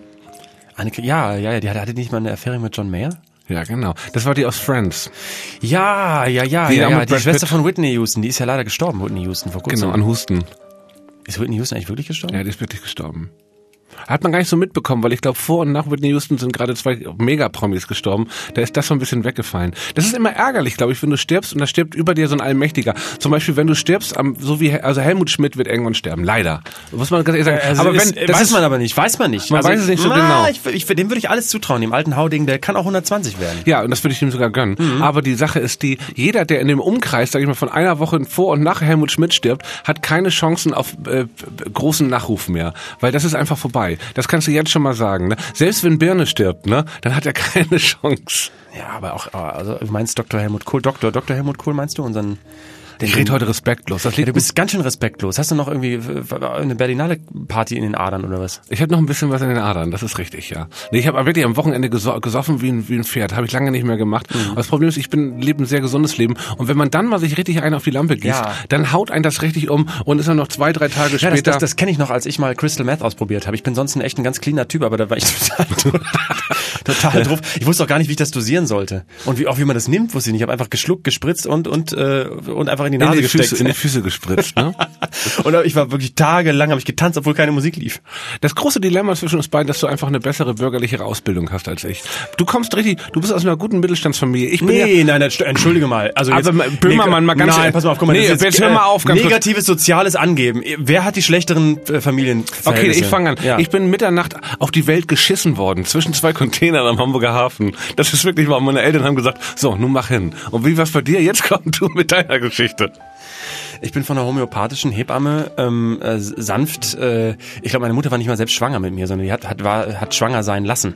Ja, die hatte nicht mal eine Affäre mit John Mayer?
Ja, genau. Das war die aus Friends.
Ja. Die Schwester von Whitney Houston, die ist ja leider gestorben, Whitney Houston, vor kurzem.
Genau, an Husten.
Ist Whitney Houston eigentlich wirklich gestorben?
Ja, die ist wirklich gestorben. Hat man gar nicht so mitbekommen, weil ich glaube, vor und nach Whitney Houston sind gerade 2 Megapromis gestorben. Da ist das so ein bisschen weggefallen. Das ist immer ärgerlich, glaube ich, wenn du stirbst und da stirbt über dir so ein Allmächtiger. Zum Beispiel, wenn du stirbst, also Helmut Schmidt wird irgendwann sterben, leider. Muss man ganz ehrlich sagen.
Aber weiß man aber nicht, weiß man nicht.
Man weiß es nicht so genau.
Dem würde ich alles zutrauen, dem alten Hauding, der kann auch 120 werden.
Ja, und das würde ich ihm sogar gönnen. Mhm. Aber die Sache ist jeder, der in dem Umkreis, sag ich mal, von einer Woche vor und nach Helmut Schmidt stirbt, hat keine Chancen auf großen Nachruf mehr. Weil das ist einfach vorbei. Das kannst du jetzt schon mal sagen, ne? Selbst wenn Birne stirbt, ne, dann hat er keine Chance.
Ja, aber auch, also du meinst Dr. Helmut Kohl, Dr. Helmut Kohl meinst du unseren...
Ich rede heute respektlos.
Du bist ganz schön respektlos. Hast du noch irgendwie eine Berlinale Party in den Adern oder was?
Ich habe noch ein bisschen was in den Adern, das ist richtig, ja. Nee, ich habe wirklich am Wochenende gesoffen wie ein Pferd. Habe ich lange nicht mehr gemacht. Mhm. Das Problem ist, ich lebe ein sehr gesundes Leben. Und wenn man dann mal sich richtig einen auf die Lampe gießt, dann haut einen das richtig um und ist dann noch 2, 3 Tage später...
Das kenne ich noch, als ich mal Crystal Meth ausprobiert habe. Ich bin sonst ein ganz cleaner Typ, aber da war ich total drauf. Ich wusste auch gar nicht, wie ich das dosieren sollte. Und wie man das nimmt, wusste ich nicht. Ich habe einfach geschluckt, gespritzt und einfach in die Nase gesteckt.
In die Füße gespritzt, ne?
Und ich war wirklich tagelang, habe ich getanzt, obwohl keine Musik lief.
Das große Dilemma zwischen uns beiden, dass du einfach eine bessere bürgerliche Ausbildung hast als ich. Du bist aus einer guten Mittelstandsfamilie.
Nein, entschuldige mal. Also
jetzt, aber Böhmermann, mal ganz
pass mal auf, guck mal.
Jetzt hör mal auf.
Negatives soziales Angeben. Wer hat die schlechteren Familienverhältnisse?
Okay, ich fange an. Ja. Ich bin Mitternacht auf die Welt geschissen worden, zwischen 2 Containern am Hamburger Hafen. Das ist wirklich wahr. Meine Eltern haben gesagt, so, nun mach hin. Und wie war's bei dir? Jetzt komm du mit deiner Geschichte.
Ich bin von einer homöopathischen Hebamme sanft. Ich glaube, meine Mutter war nicht mal selbst schwanger mit mir, sondern die hat schwanger sein lassen.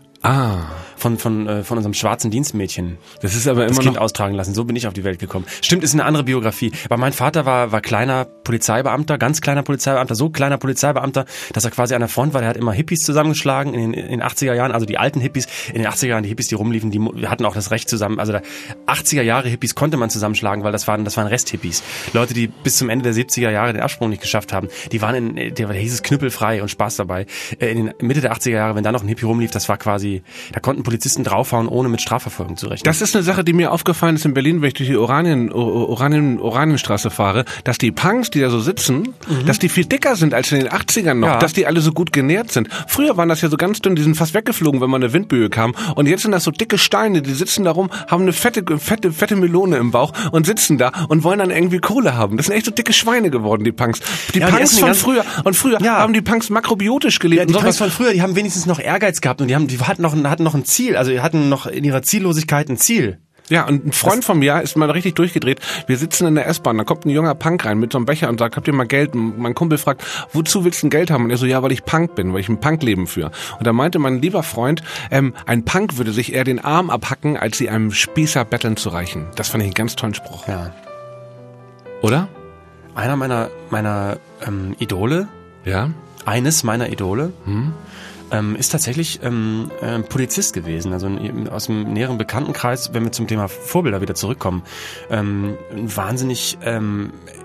Von unserem schwarzen Dienstmädchen.
Das ist aber immer
das Kind austragen lassen. So bin ich auf die Welt gekommen. Stimmt, ist eine andere Biografie. Aber mein Vater war kleiner Polizeibeamter, ganz kleiner Polizeibeamter, so kleiner Polizeibeamter, dass er quasi an der Front war. Der hat immer Hippies zusammengeschlagen in den 80er Jahren, also die alten Hippies. In den 80er Jahren, die Hippies, die rumliefen, die hatten auch das Recht zusammen. Also 80er Jahre Hippies konnte man zusammenschlagen, weil das waren Resthippies. Leute, die bis zum Ende der 70er Jahre den Absprung nicht geschafft haben. Die waren da hieß es knüppelfrei und Spaß dabei. In den Mitte der 80er Jahre, wenn da noch ein Hippie rumlief, das war quasi, da konnten Polizisten draufhauen, ohne mit Strafverfolgung zu rechnen.
Das ist eine Sache, die mir aufgefallen ist in Berlin, wenn ich durch die Oranienstraße fahre, dass die Punks, die da so sitzen, dass die viel dicker sind als in den 80ern noch, dass die alle so gut genährt sind. Früher waren das ja so ganz dünn, die sind fast weggeflogen, wenn mal eine Windböe kam. Und jetzt sind das so dicke Steine, die sitzen da rum, haben eine fette Melone im Bauch und sitzen da und wollen dann irgendwie Kohle haben. Das sind echt so dicke Schweine geworden, die Punks. Die Punks von früher haben die Punks makrobiotisch gelebt.
Ja, die Punks von früher, die haben wenigstens noch Ehrgeiz gehabt und die hatten noch ein Ziel, also die hatten noch in ihrer Ziellosigkeit ein Ziel.
Ja, und ein Freund von mir ist mal richtig durchgedreht. Wir sitzen in der S-Bahn, da kommt ein junger Punk rein mit so einem Becher und sagt, habt ihr mal Geld? Und mein Kumpel fragt, wozu willst du denn Geld haben? Und er so, ja, weil ich Punk bin, weil ich ein Punkleben führe. Und da meinte mein lieber Freund, ein Punk würde sich eher den Arm abhacken, als sie einem Spießer betteln zu reichen. Das fand ich einen ganz tollen Spruch.
Ja.
Oder?
Einer meiner Idole, eines meiner Idole, ist tatsächlich Polizist gewesen, also aus dem näheren Bekanntenkreis, wenn wir zum Thema Vorbilder wieder zurückkommen, ein wahnsinnig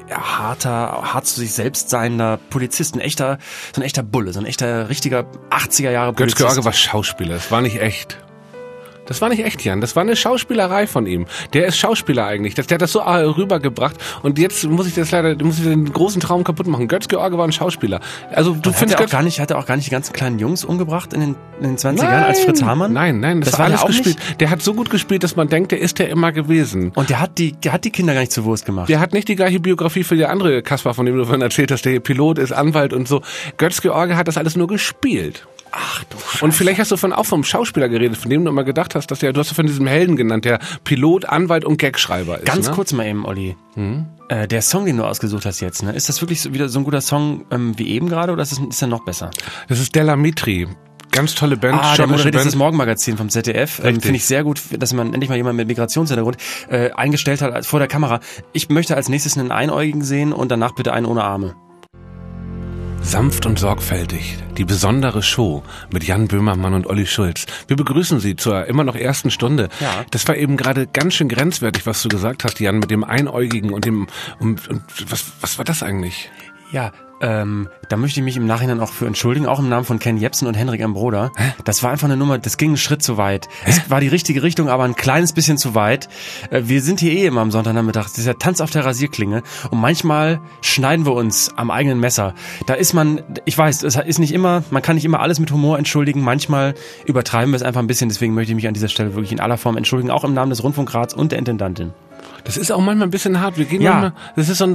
hart zu sich selbst seiender Polizist, so ein echter Bulle, so ein echter, richtiger 80er Jahre Polizist.
Götz-George war Schauspieler, das war nicht echt. Das war nicht echt, Jan. Das war eine Schauspielerei von ihm. Der ist Schauspieler eigentlich. Der hat das so rübergebracht. Und jetzt muss ich den großen Traum kaputt machen. Götz-George war ein Schauspieler. Also du findest
hat er auch gar nicht die ganzen kleinen Jungs umgebracht in den 20ern als Fritz Hamann?
Nein, das war alles gespielt. Nicht? Der hat so gut gespielt, dass man denkt, der ist der immer gewesen.
Und der hat die Kinder gar nicht zur Wurst gemacht.
Der hat nicht die gleiche Biografie für die andere Kaspar, von dem du vorhin erzählt hast, der Pilot ist, Anwalt und so. Götz-George hat das alles nur gespielt.
Ach du Scheiße.
Und vielleicht hast du auch vom Schauspieler geredet, von dem du immer gedacht hast, dass du hast von diesem Helden genannt, der Pilot, Anwalt und Gagschreiber ist.
Ganz kurz mal eben, Olli. Der Song, den du ausgesucht hast jetzt, ne? Ist das wirklich wieder so ein guter Song wie eben gerade oder ist der noch besser?
Das ist Della Mitri. Ganz tolle Band.
Der moderiert das Morgenmagazin vom ZDF. Finde ich sehr gut, dass man endlich mal jemanden mit Migrationshintergrund eingestellt hat vor der Kamera. Ich möchte als nächstes einen Einäugigen sehen und danach bitte einen ohne Arme.
Sanft und sorgfältig, die besondere Show mit Jan Böhmermann und Olli Schulz. Wir begrüßen Sie zur immer noch ersten Stunde.
Ja.
Das war eben gerade ganz schön grenzwertig, was du gesagt hast, Jan, mit dem Einäugigen und dem und was war das eigentlich?
Ja, da möchte ich mich im Nachhinein auch für entschuldigen, auch im Namen von Ken Jebsen und Henrik M. Broder. Das war einfach eine Nummer, das ging einen Schritt zu weit. Es war die richtige Richtung, aber ein kleines bisschen zu weit. Wir sind hier immer am Sonntagnachmittag, das ist ja Tanz auf der Rasierklinge und manchmal schneiden wir uns am eigenen Messer. Da ist man, ich weiß, es ist nicht immer, man kann nicht immer alles mit Humor entschuldigen, manchmal übertreiben wir es einfach ein bisschen, deswegen möchte ich mich an dieser Stelle wirklich in aller Form entschuldigen, auch im Namen des Rundfunkrats und der Intendantin.
Das ist auch manchmal ein bisschen hart, wir gehen
manchmal,
das ist so ein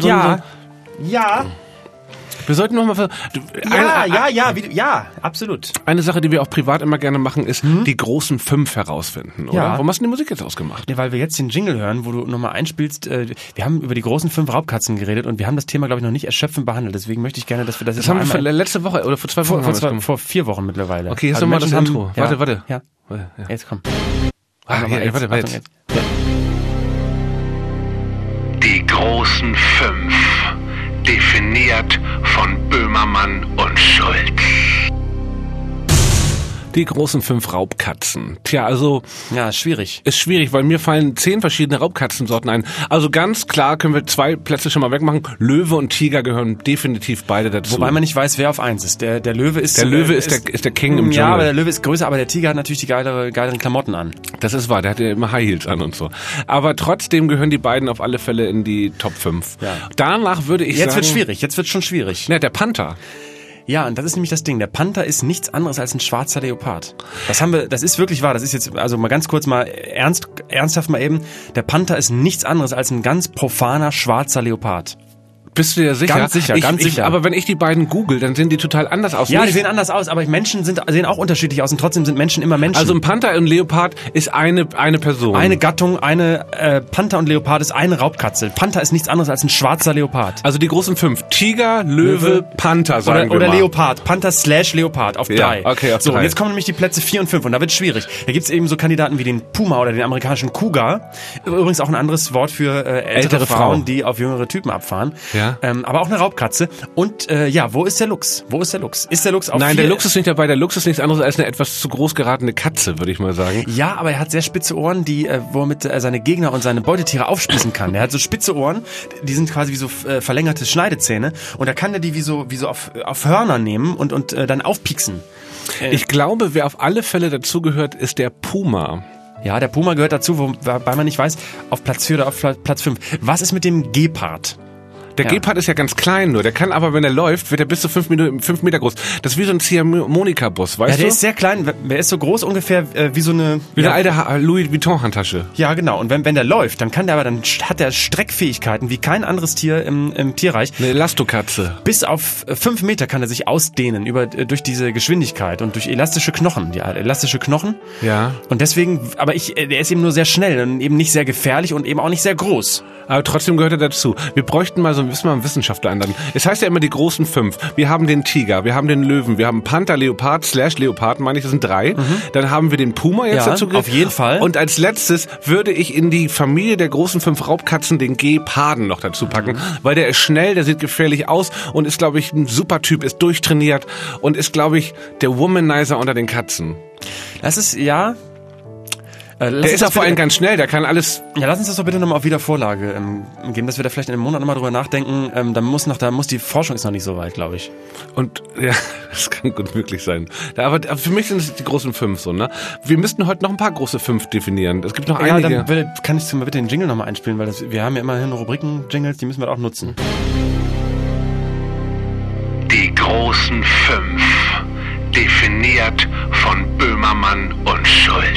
wir sollten noch mal
absolut.
Eine Sache, die wir auch privat immer gerne machen, ist die großen 5 herausfinden, oder? Warum hast du die Musik jetzt ausgemacht?
Nee, weil wir jetzt den Jingle hören, wo du nochmal einspielst. Wir haben über die großen 5 Raubkatzen geredet und wir haben das Thema, glaube ich, noch nicht erschöpfend behandelt. Deswegen möchte ich gerne, dass wir das
haben wir letzte Woche oder vor 2 Wochen
vor 4 Wochen mittlerweile.
Okay, jetzt nochmal das Intro. Warte.
Ja. Jetzt komm.
Warte.
Die großen 5. Definiert von Böhmermann und Schulz.
Die großen 5 Raubkatzen. Tja, also...
Ja, schwierig.
Ist schwierig, weil mir fallen 10 verschiedene Raubkatzensorten ein. Also ganz klar können wir 2 Plätze schon mal wegmachen. Löwe und Tiger gehören definitiv beide dazu.
Wobei man nicht weiß, wer auf 1 ist. Der Löwe ist...
Der Löwe ist der King im Dschungel.
Ja, aber der Löwe ist größer, aber der Tiger hat natürlich die geileren Klamotten an.
Das ist wahr, der hat ja immer High Heels an und so. Aber trotzdem gehören die beiden auf alle Fälle in die Top 5. Ja. Danach würde ich sagen...
Jetzt wird schon schwierig.
Ne, der Panther.
Ja, und das ist nämlich das Ding. Der Panther ist nichts anderes als ein schwarzer Leopard. Das ist wirklich wahr. Das ist jetzt, also mal ganz kurz mal ernsthaft mal eben. Der Panther ist nichts anderes als ein ganz profaner schwarzer Leopard.
Bist du dir sicher?
Ganz sicher.
Aber wenn ich die beiden google, dann sehen die total anders aus.
Ja, die sehen anders aus, aber Menschen sehen auch unterschiedlich aus und trotzdem sind Menschen immer Menschen.
Also ein Panther und ein Leopard ist eine Person.
Eine Gattung, Panther und Leopard ist eine Raubkatze. Panther ist nichts anderes als ein schwarzer Leopard.
Also die großen 5. Tiger, Löwe, Panther, sagen wir mal.
Oder Leopard. Panther/Leopard auf 3.
Ja, okay, auf 3.
So, und jetzt kommen nämlich die Plätze 4 und 5 und da wird's schwierig. Da gibt's eben so Kandidaten wie den Puma oder den amerikanischen Cougar. Übrigens auch ein anderes Wort für ältere Frauen, die auf jüngere Typen abfahren.
Ja.
Aber auch eine Raubkatze. Und wo ist der Luchs? Ist der Luchs auf 4?
Nein, der Luchs ist nicht dabei. Der Luchs ist nichts anderes als eine etwas zu groß geratene Katze, würde ich mal sagen.
Ja, aber er hat sehr spitze Ohren, womit er seine Gegner und seine Beutetiere aufspießen kann. Er hat so spitze Ohren, die sind quasi wie so verlängerte Schneidezähne. Und da kann er die wie so auf Hörner nehmen und dann aufpieksen.
Ich glaube, wer auf alle Fälle dazugehört, ist der Puma.
Ja, der Puma gehört dazu, wobei man nicht weiß, auf Platz 4 oder auf Platz 5. Was ist mit dem Gepard?
Der Gepard ist ja ganz klein nur. Der kann aber, wenn er läuft, wird er bis zu 5 Meter groß. Das ist wie so ein Ziehharmonika-Bus, weißt du?
Ja, der ist sehr klein. Der ist so groß ungefähr wie so eine...
Wie eine alte Louis Vuitton-Handtasche.
Ja, genau. Und wenn der läuft, dann hat er Streckfähigkeiten wie kein anderes Tier im Tierreich.
Eine Elastokatze.
Bis auf 5 Meter kann er sich ausdehnen durch diese Geschwindigkeit und durch elastische Knochen. Ja, elastische Knochen.
Ja.
Und deswegen, der ist eben nur sehr schnell und eben nicht sehr gefährlich und eben auch nicht sehr groß.
Aber trotzdem gehört er dazu. Wir bräuchten mal müssen wir einen Wissenschaftler einladen. Es heißt ja immer die großen 5. Wir haben den Tiger, wir haben den Löwen, wir haben Panther, Leopard/Leopard, meine ich, das sind 3. Dann haben wir den Puma jetzt dazu.
Auf jeden Fall.
Und als letztes würde ich in die Familie der großen 5 Raubkatzen den Geparden noch dazu packen, weil der ist schnell, der sieht gefährlich aus und ist, glaube ich, ein super Typ, ist durchtrainiert und ist, glaube ich, der Womanizer unter den Katzen.
Das ist, ja...
Der ist auch vor allem ganz schnell, der kann alles...
Ja, lass uns das doch bitte nochmal auf Wiedervorlage geben, dass wir da vielleicht in einem Monat nochmal drüber nachdenken. Da muss die Forschung ist noch nicht so weit, glaube ich.
Und ja, das kann gut möglich sein. Aber für mich sind es die großen 5 so, ne? Wir müssten heute noch ein paar große 5 definieren. Es gibt noch einige.
Ja, dann kann ich bitte den Jingle nochmal einspielen, weil wir haben ja immerhin Rubriken-Jingles, die müssen wir auch nutzen.
Die großen 5, definiert von Böhmermann und Schulz.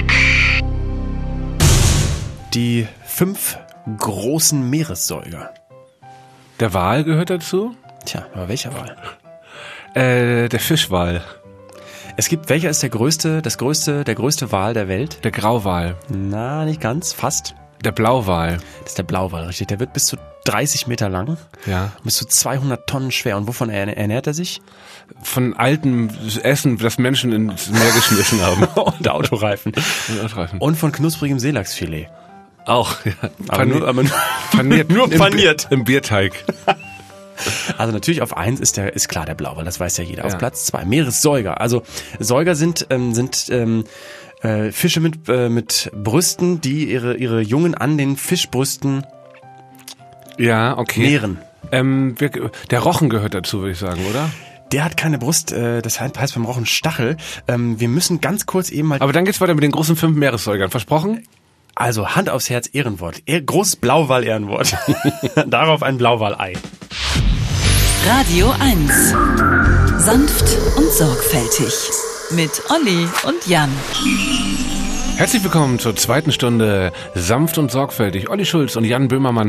Die 5 großen Meeressäuger.
Der Wal gehört dazu?
Tja, aber welcher Wal?
Der Fischwal.
Welcher ist der größte Wal der Welt?
Der Grauwal.
Na, nicht ganz, fast.
Der Blauwal.
Das ist der Blauwal, richtig. Der wird bis zu 30 Meter lang.
Ja.
Bis zu 200 Tonnen schwer. Und wovon ernährt er sich?
Von altem Essen, das Menschen ins Meer geschmissen haben.
Und Autoreifen. Und von knusprigem Seelachsfilet.
Auch, ja.
Paniert. Nur paniert.
Im Bierteig.
Also natürlich auf 1 ist klar der Blauwal, das weiß ja jeder. Ja. Auf Platz 2 Meeressäuger. Also Säuger sind Fische mit Brüsten, die ihre Jungen an den Fischbrüsten nähren.
Der Rochen gehört dazu, würde ich sagen, oder?
Der hat keine Brust, das heißt beim Rochen Stachel. Wir müssen ganz kurz eben mal...
Aber dann geht's weiter mit den großen 5 Meeressäugern. Versprochen?
Also Hand aufs Herz, Ehrenwort. Großes Blauwal-Ehrenwort. Darauf ein Blauwal-Ei.
Radio 1. Sanft und sorgfältig. Mit Olli und Jan.
Herzlich willkommen zur 2. Stunde Sanft und sorgfältig. Olli Schulz und Jan Böhmermann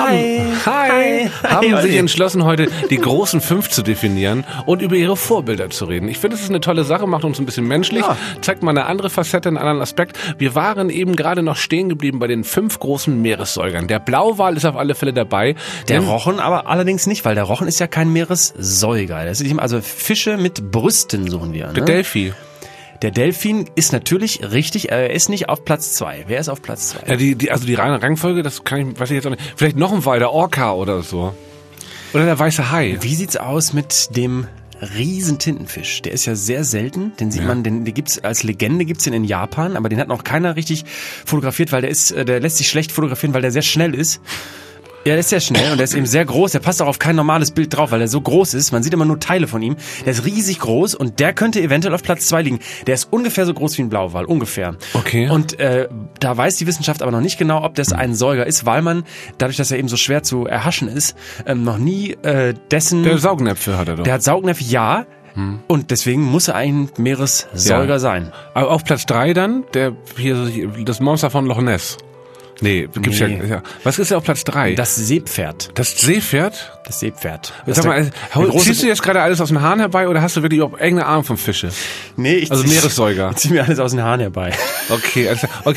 haben sich entschlossen, heute die großen 5 zu definieren und über ihre Vorbilder zu reden. Ich finde, es ist eine tolle Sache, macht uns ein bisschen menschlich, zeigt mal eine andere Facette, einen anderen Aspekt. Wir waren eben gerade noch stehen geblieben bei den 5 großen Meeressäugern. Der Blauwal ist auf alle Fälle dabei.
Der Rochen aber allerdings nicht, weil der Rochen ist ja kein Meeressäuger. Das ist also Fische mit Brüsten suchen wir. Ne?
Der Delphi.
Der Delfin ist natürlich richtig, er ist nicht auf Platz 2. Wer ist auf Platz 2?
Ja, also die reine Rangfolge, das weiß ich jetzt auch nicht. Vielleicht noch ein Wal, der Orca oder so. Oder der weiße Hai.
Wie sieht's aus mit dem Riesentintenfisch? Der ist ja sehr selten, den sieht man, den gibt's als Legende, gibt's den in Japan, aber den hat noch keiner richtig fotografiert, weil der lässt sich schlecht fotografieren, weil der sehr schnell ist. Ja, der ist sehr schnell und der ist eben sehr groß. Der passt auch auf kein normales Bild drauf, weil er so groß ist. Man sieht immer nur Teile von ihm. Der ist riesig groß und der könnte eventuell auf Platz 2 liegen. Der ist ungefähr so groß wie ein Blauwal, ungefähr.
Okay.
Und da weiß die Wissenschaft aber noch nicht genau, ob das ein Säuger ist, weil man, dadurch, dass er eben so schwer zu erhaschen ist, noch nie dessen...
Der Saugnäpfe hat er doch.
Der hat Saugnäpfe, ja. Und deswegen muss er ein Meeressäuger sein.
Aber auf Platz 3 dann, das Monster von Loch Ness. Nee, gibt's ja. Was ist ja auf Platz 3?
Das Seepferd.
Das Seepferd?
Das Seepferd.
Sag mal, ziehst du jetzt gerade alles aus dem Hahn herbei oder hast du wirklich auch irgendeine Ahnung vom Fische?
Nee,
also Meeressäuger.
Ich zieh mir alles aus dem Hahn herbei.
Okay,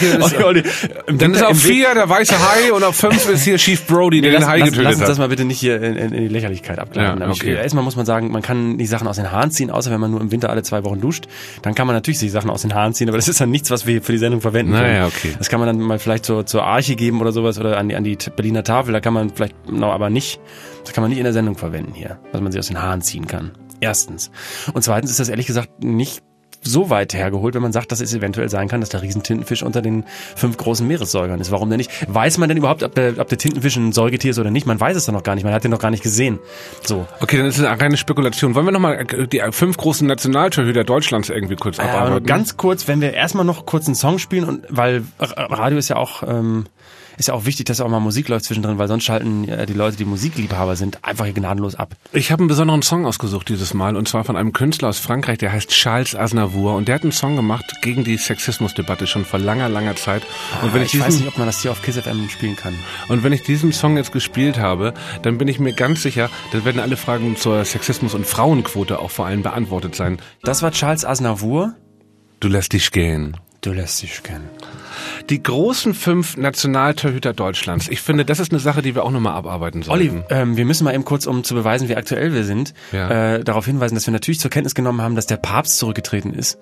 dann ist auf 4 der weiße Hai und auf 5 ist hier Chief Brody, der den Hai getötet hat.
Lass uns das mal bitte nicht hier in die Lächerlichkeit abgleiten.
Ja, okay.
Erstmal muss man sagen, man kann die Sachen aus den Haaren ziehen, außer wenn man nur im Winter alle 2 Wochen duscht. Dann kann man natürlich die Sachen aus den Haaren ziehen, aber das ist dann nichts, was wir für die Sendung verwenden können.
Naja, okay.
Das kann man dann mal vielleicht zur Arche geben oder sowas oder an die Berliner Tafel. Da kann man vielleicht aber nicht, das kann man nicht in der Sendung verwenden hier, was man sich aus den Haaren ziehen kann. Erstens. Und zweitens ist das ehrlich gesagt nicht so weit hergeholt, wenn man sagt, dass es eventuell sein kann, dass der Riesentintenfisch unter den 5 großen Meeressäugern ist. Warum denn nicht? Weiß man denn überhaupt, ob der Tintenfisch ein Säugetier ist oder nicht? Man weiß es doch noch gar nicht. Man hat den noch gar nicht gesehen. So.
Okay, dann ist es eine reine Spekulation. Wollen wir nochmal die 5 großen Nationaltorhüter Deutschlands irgendwie kurz abarbeiten?
Ganz kurz, wenn wir erstmal noch kurz einen Song spielen und weil Radio ist ja auch wichtig, dass auch mal Musik läuft zwischendrin, weil sonst schalten die Leute, die Musikliebhaber sind, einfach hier gnadenlos ab.
Ich habe einen besonderen Song ausgesucht dieses Mal und zwar von einem Künstler aus Frankreich, der heißt Charles Aznavour und der hat einen Song gemacht gegen die Sexismusdebatte schon vor langer, langer Zeit. Und
ich weiß nicht, ob man das hier auf Kiss FM spielen kann.
Und wenn ich diesen Song jetzt gespielt habe, dann bin ich mir ganz sicher, dann werden alle Fragen zur Sexismus- und Frauenquote auch vor allem beantwortet sein.
Das war Charles Aznavour.
Du lässt dich gehen.
Du lässt dich gehen.
Die großen 5 Nationaltorhüter Deutschlands. Ich finde, das ist eine Sache, die wir auch nochmal abarbeiten sollten.
Olli, wir müssen mal eben kurz, um zu beweisen, wie aktuell wir sind, darauf hinweisen, dass wir natürlich zur Kenntnis genommen haben, dass der Papst zurückgetreten ist.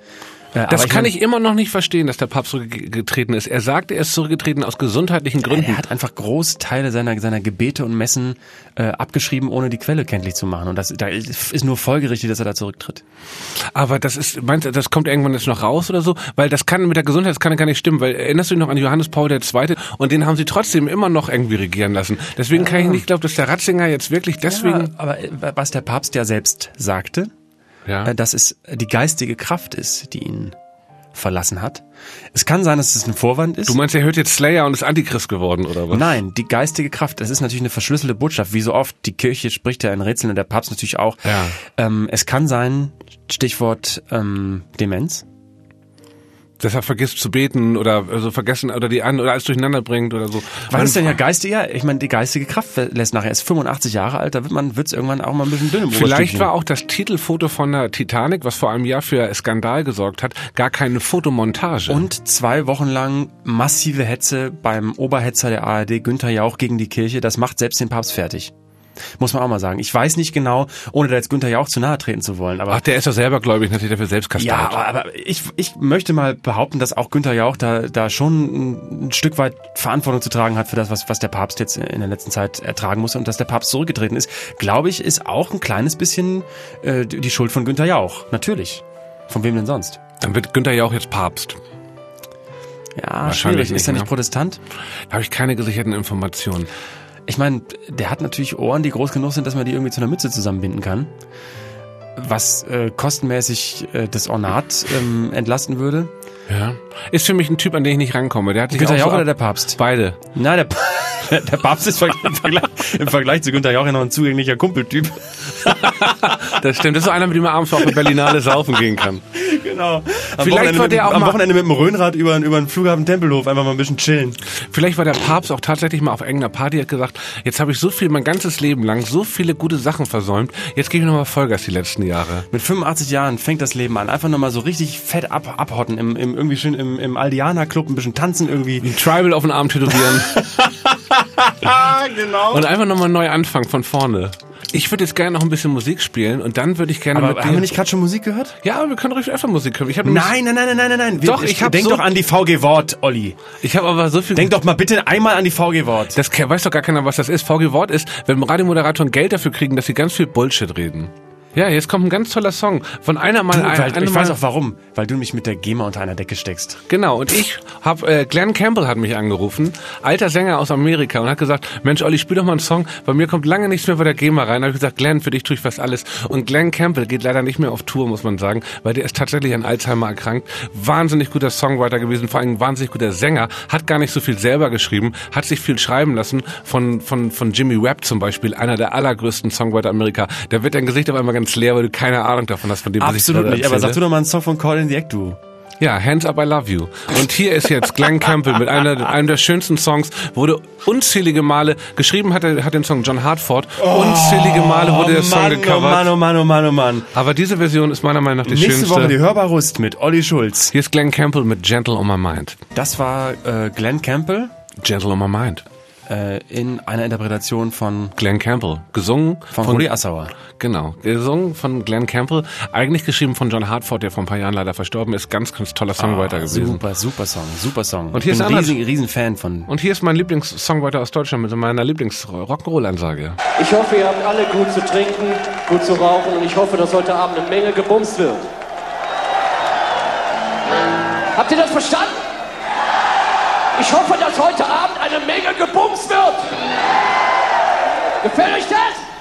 Das kann ich immer noch nicht verstehen, dass der Papst zurückgetreten ist. Er sagt, er ist zurückgetreten aus gesundheitlichen Gründen.
Er hat einfach Großteile seiner Gebete und Messen abgeschrieben, ohne die Quelle kenntlich zu machen. Und da ist nur folgerichtig, dass er da zurücktritt.
Aber meinst du, das kommt irgendwann jetzt noch raus oder so? Weil das kann mit der Gesundheit, das kann gar nicht stimmen. Weil erinnerst du dich noch an Johannes Paul II.? Und den haben sie trotzdem immer noch irgendwie regieren lassen. Deswegen kann ich nicht glauben, dass der Ratzinger jetzt wirklich deswegen...
Ja, aber was der Papst ja selbst sagte, dass es die geistige Kraft ist, die ihn verlassen hat. Es kann sein, dass es ein Vorwand ist.
Du meinst, er hört jetzt Slayer und ist Antichrist geworden, oder was?
Nein, die geistige Kraft, das ist natürlich eine verschlüsselte Botschaft. Wie so oft, die Kirche spricht ja in Rätseln und der Papst natürlich auch.
Ja.
Es kann sein, Stichwort Demenz.
Deshalb vergisst zu beten oder vergessen oder alles durcheinander bringt oder so.
Was ist denn ja geistig? Ja, ich meine, die geistige Kraft lässt nachher. Er ist 85 Jahre alt, da wird's irgendwann auch mal ein bisschen dünn im
Vielleicht war auch das Titelfoto von der Titanic, was vor einem Jahr für Skandal gesorgt hat, gar keine Fotomontage.
Und 2 Wochen lang massive Hetze beim Oberhetzer der ARD, Günther Jauch, gegen die Kirche. Das macht selbst den Papst fertig. Muss man auch mal sagen. Ich weiß nicht genau, ohne da jetzt Günther Jauch zu nahe treten zu wollen. Aber
der ist ja selber gläubig, natürlich dafür selbst kastriert.
Ja, aber ich möchte mal behaupten, dass auch Günther Jauch da schon ein Stück weit Verantwortung zu tragen hat für das, was der Papst jetzt in der letzten Zeit ertragen muss. Und dass der Papst zurückgetreten ist, glaube ich, ist auch ein kleines bisschen die Schuld von Günther Jauch. Natürlich. Von wem denn sonst?
Dann wird Günther Jauch jetzt Papst.
Ja, schwierig. Ist er nicht Protestant?
Da habe ich keine gesicherten Informationen.
Ich meine, der hat natürlich Ohren, die groß genug sind, dass man die irgendwie zu einer Mütze zusammenbinden kann. Was kostenmäßig das Ornat entlasten würde.
Ja. Ist für mich ein Typ, an den ich nicht rankomme. Der hat sich
Günther
auch
Jauch
so
oder der Papst?
Beide.
Na, der Papst ist im Vergleich zu Günther Jauch ja noch ein zugänglicher Kumpeltyp.
Das stimmt. Das ist so einer, mit dem man abends auf der Berlinale saufen gehen kann.
Genau.
Vielleicht war der auch
am Wochenende mit dem Rhönrad über den Flughafen Tempelhof einfach mal ein bisschen chillen.
Vielleicht war der Papst auch tatsächlich mal auf irgendeiner Party, hat gesagt, jetzt habe ich mein ganzes Leben lang so viele gute Sachen versäumt, jetzt gebe ich nochmal Vollgas die letzten Jahre.
Mit 85 Jahren fängt das Leben an. Einfach nochmal so richtig fett abhotten, irgendwie schön im Aldiana Club ein bisschen tanzen irgendwie.
Ein Tribal auf den Arm tätowieren.
Genau.
Und einfach nochmal neu anfangen von vorne. Ich würde jetzt gerne noch ein bisschen Musik spielen und dann würde ich gerne
aber haben wir nicht gerade schon Musik gehört?
Ja, aber wir können richtig öfter Musik hören.
Nein.
Doch,
denk doch an die VG Wort, Olli.
Ich habe aber so viel...
Denk doch mal bitte einmal an die VG Wort.
Das weiß doch gar keiner, was das ist. VG Wort ist, wenn Radiomoderatoren Geld dafür kriegen, dass sie ganz viel Bullshit reden. Ja, jetzt kommt ein ganz toller Song von Ich
weiß auch warum, weil du mich mit der GEMA unter einer Decke steckst.
Genau, und Glenn Campbell hat mich angerufen, alter Sänger aus Amerika, und hat gesagt, Mensch, Olli, spiel doch mal einen Song, bei mir kommt lange nichts mehr bei der GEMA rein. Da habe ich gesagt, Glenn, für dich tue ich fast alles. Und Glenn Campbell geht leider nicht mehr auf Tour, muss man sagen, weil der ist tatsächlich an Alzheimer erkrankt. Wahnsinnig guter Songwriter gewesen, vor allem wahnsinnig guter Sänger, hat gar nicht so viel selber geschrieben, hat sich viel schreiben lassen von Jimmy Webb zum Beispiel, einer der allergrößten Songwriter Amerika. Da wird dein Gesicht auf einmal ganz leer, weil du keine Ahnung davon hast, von dem, was ich gerade erzähle.
Absolut nicht, aber sag du doch mal einen Song von Call in the Act, du.
Ja, Hands Up, I Love You. Und hier ist jetzt Glenn Campbell mit einem der schönsten Songs, wurde unzählige Male geschrieben, hat den Song John Hartford, unzählige Male wurde der Song gecovert.
Oh Mann.
Aber diese Version ist meiner Meinung nach die schönste.
Nächste Woche die Hörbar-Rust mit Olli Schulz.
Hier ist Glenn Campbell mit Gentle on My Mind.
Das war Glenn Campbell.
Gentle on My Mind.
In einer Interpretation von
Glenn Campbell, gesungen
von Rudi Assauer.
Genau, gesungen von Glenn Campbell, eigentlich geschrieben von John Hartford, der vor ein paar Jahren leider verstorben ist. Ganz toller Songwriter gewesen.
Super Song.
Und hier
ich bin ein riesen Fan von.
Und hier ist mein Lieblings-Songwriter aus Deutschland mit meiner Lieblings-Rock'n'Roll-Ansage.
Ich hoffe, ihr habt alle gut zu trinken, gut zu rauchen und ich hoffe, dass heute Abend eine Menge gebumst wird. Habt ihr das verstanden? Ich hoffe, dass heute Abend eine Menge gebumst wird. Gefällt euch das?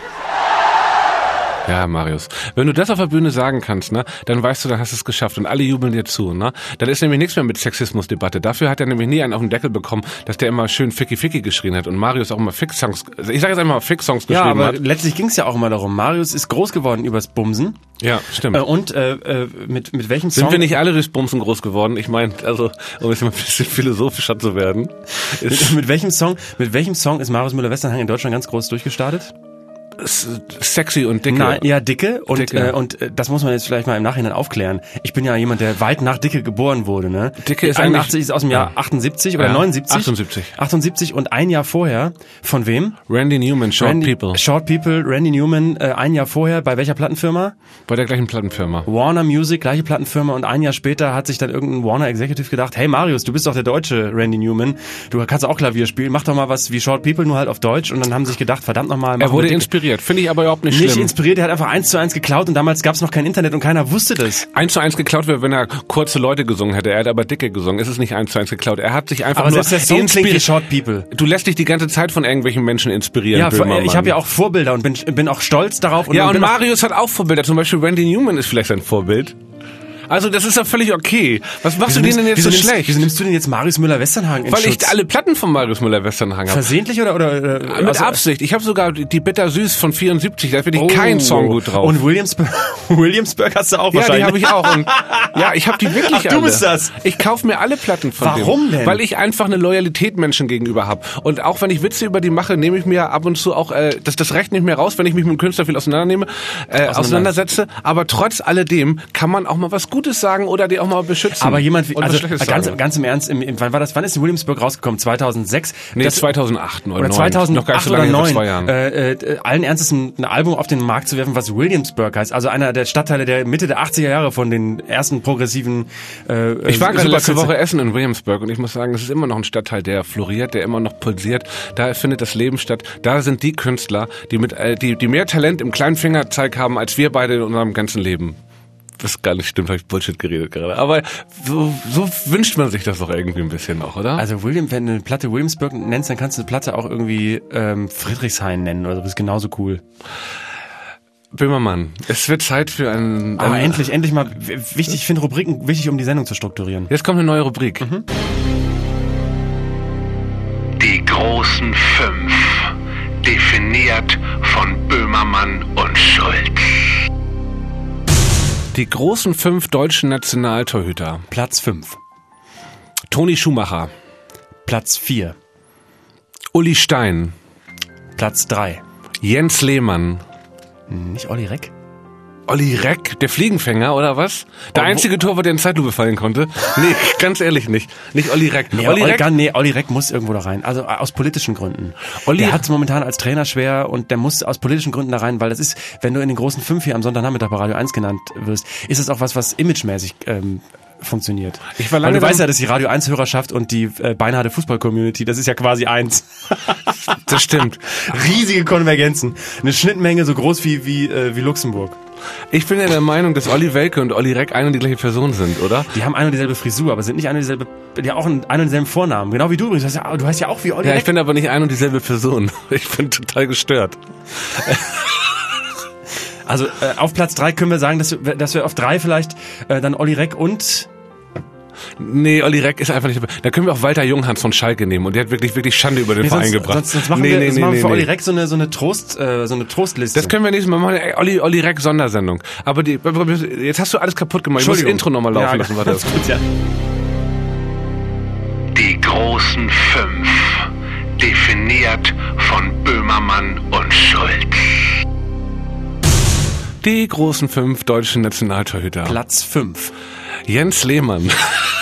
Ja, Marius. Wenn du das auf der Bühne sagen kannst, ne, dann weißt du, dann hast du es geschafft und alle jubeln dir zu, ne? Dann ist nämlich nichts mehr mit Sexismusdebatte. Dafür hat er nämlich nie einen auf den Deckel bekommen, dass der immer schön Ficky Ficky geschrien hat und Marius auch immer Fix-Songs, ich sag jetzt einmal Fix-Songs geschrieben hat. Ja, aber
letztlich ging es ja auch immer darum. Marius ist groß geworden übers Bumsen.
Ja, stimmt.
Und mit welchem Song?
Sind wir nicht alle durchs Bumsen groß geworden? Ich meine, also, um jetzt mal ein bisschen philosophischer zu werden.
Mit welchem Song ist Marius Müller-Westernhagen in Deutschland ganz groß durchgestartet?
Sexy und dicke.
Nein, ja, dicke. Und,
Dicke.
Und das muss man jetzt vielleicht mal im Nachhinein aufklären. Ich bin ja jemand, der weit nach Dicke geboren wurde. Ne?
Dicke ist
81 ist aus dem Jahr 78 oder 79.
78.
78 und ein Jahr vorher. Von wem?
Randy Newman, Short People.
Short People, Randy Newman, ein Jahr vorher. Bei welcher Plattenfirma?
Bei der gleichen Plattenfirma.
Warner Music, gleiche Plattenfirma. Und ein Jahr später hat sich dann irgendein Warner Executive gedacht, hey Marius, du bist doch der deutsche Randy Newman. Du kannst auch Klavier spielen. Mach doch mal was wie Short People, nur halt auf Deutsch. Und dann haben sie sich gedacht, verdammt nochmal.
Er wurde inspiriert. Finde ich aber überhaupt nicht schlimm.
Nicht inspiriert, er hat einfach 1:1 geklaut und damals gab es noch kein Internet und keiner wusste das.
1:1 geklaut wäre, wenn er kurze Leute gesungen hätte. Er hat aber dicke gesungen. Es ist nicht 1:1 geklaut. Er hat sich einfach
Aber
nur
selbst der Song klingt wie Short People.
Du lässt dich die ganze Zeit von irgendwelchen Menschen inspirieren.
Ja,
Böhmermann.
ich habe ja auch Vorbilder und bin auch stolz darauf. Und
und Marius hat auch Vorbilder. Zum Beispiel Randy Newman ist vielleicht sein Vorbild. Also das ist ja völlig okay. Was machst du denn jetzt so schlecht?
Wieso nimmst du denn jetzt Marius Müller-Westernhagen in
Weil
Schutz?
ich alle Platten von Marius Müller-Westernhagen habe.
Versehentlich oder
Mit Absicht. Ich habe sogar die Bittersüß von 74. Da finde ich keinen Song gut drauf.
Und Williamsburg hast du auch wahrscheinlich.
Ja, die habe ich auch. Und ja, ich habe die wirklich alle.
Du bist das.
Ich kaufe mir alle Platten von dem.
Warum denn?
Weil ich einfach eine Loyalität Menschen gegenüber habe. Und auch wenn ich Witze über die mache, nehme ich mir ab und zu auch das Recht nicht mehr raus, wenn ich mich mit dem Künstler viel auseinandersetze. Aber trotz alledem kann man auch mal was Gutes sagen oder die auch mal beschützen.
Aber jemand,
und
also ganz im Ernst, wann war das? Wann ist Williamsburg rausgekommen? 2006?
Nee, 2008
oder 2008
noch gar nicht so
oder
lange,
2009.
2 Jahren.
Allen Ernstes ein Album auf den Markt zu werfen, was Williamsburg heißt. Also einer der Stadtteile der Mitte der 80er Jahre von den ersten progressiven
Ich war gerade letzte Woche essen in Williamsburg und ich muss sagen, es ist immer noch ein Stadtteil, der floriert, der immer noch pulsiert. Da findet das Leben statt. Da sind die Künstler, die mehr Talent im kleinen Fingerzeig haben, als wir beide in unserem ganzen Leben. Das gar nicht stimmt, habe ich Bullshit geredet gerade. Aber so wünscht man sich das doch irgendwie ein bisschen noch, oder?
Also wenn du eine Platte Williamsburg nennst, dann kannst du eine Platte auch irgendwie Friedrichshain nennen oder so. Das ist genauso cool.
Böhmermann, es wird Zeit für einen...
Aber endlich mal wichtig, ich finde Rubriken wichtig, um die Sendung zu strukturieren.
Jetzt kommt eine neue Rubrik.
Die großen 5, definiert von Böhmermann und Schulz.
Die großen 5 deutschen Nationaltorhüter.
Platz 5.
Toni Schumacher.
Platz 4.
Uli Stein.
Platz 3.
Jens Lehmann.
Nicht Olli Reck?
Olli Reck, der Fliegenfänger, oder was? Der einzige Torwart, der in Zeitlupe fallen konnte. Nee, ganz ehrlich nicht. Nicht Olli Reck.
Nee, Olli Reck muss irgendwo da rein. Also aus politischen Gründen. Der hat es momentan als Trainer schwer und der muss aus politischen Gründen da rein, weil das ist, wenn du in den großen 5 hier am Sonntagnachmittag bei Radio 1 genannt wirst, ist es auch was imagemäßig funktioniert. Weil du weißt ja, dass die Radio 1 Hörerschaft und die beinharte Fußball-Community, das ist ja quasi eins.
Das stimmt.
Riesige Konvergenzen. Eine Schnittmenge so groß wie Luxemburg.
Ich bin ja der Meinung, dass Olli Welke und Olli Reck eine und die gleiche Person sind, oder?
Die haben eine und dieselbe Frisur, aber sind nicht eine und dieselbe, die haben auch einen und dieselben Vornamen. Genau wie du übrigens. Du heißt ja auch wie Olli Reck.
Ja, ich bin aber nicht eine und dieselbe Person. Ich bin total gestört.
Also auf Platz 3 können wir sagen, dass wir auf 3 vielleicht dann Olli Reck und...
Nee, Olli Reck ist einfach nicht... Da können wir auch Walter Junghans von Schalke nehmen und der hat wirklich Schande über den Verein gebracht.
Sonst machen wir für Olli Reck so eine Trostliste.
Das können wir nächstes Mal machen. Olli Reck Sondersendung. Aber jetzt hast du alles kaputt gemacht. Ich muss das Intro nochmal laufen lassen. Warte.
Das ist gut, ja.
Die großen 5, definiert von Böhmermann und Schulz.
Die großen 5 deutschen Nationaltorhüter.
Platz 5.
Jens Lehmann.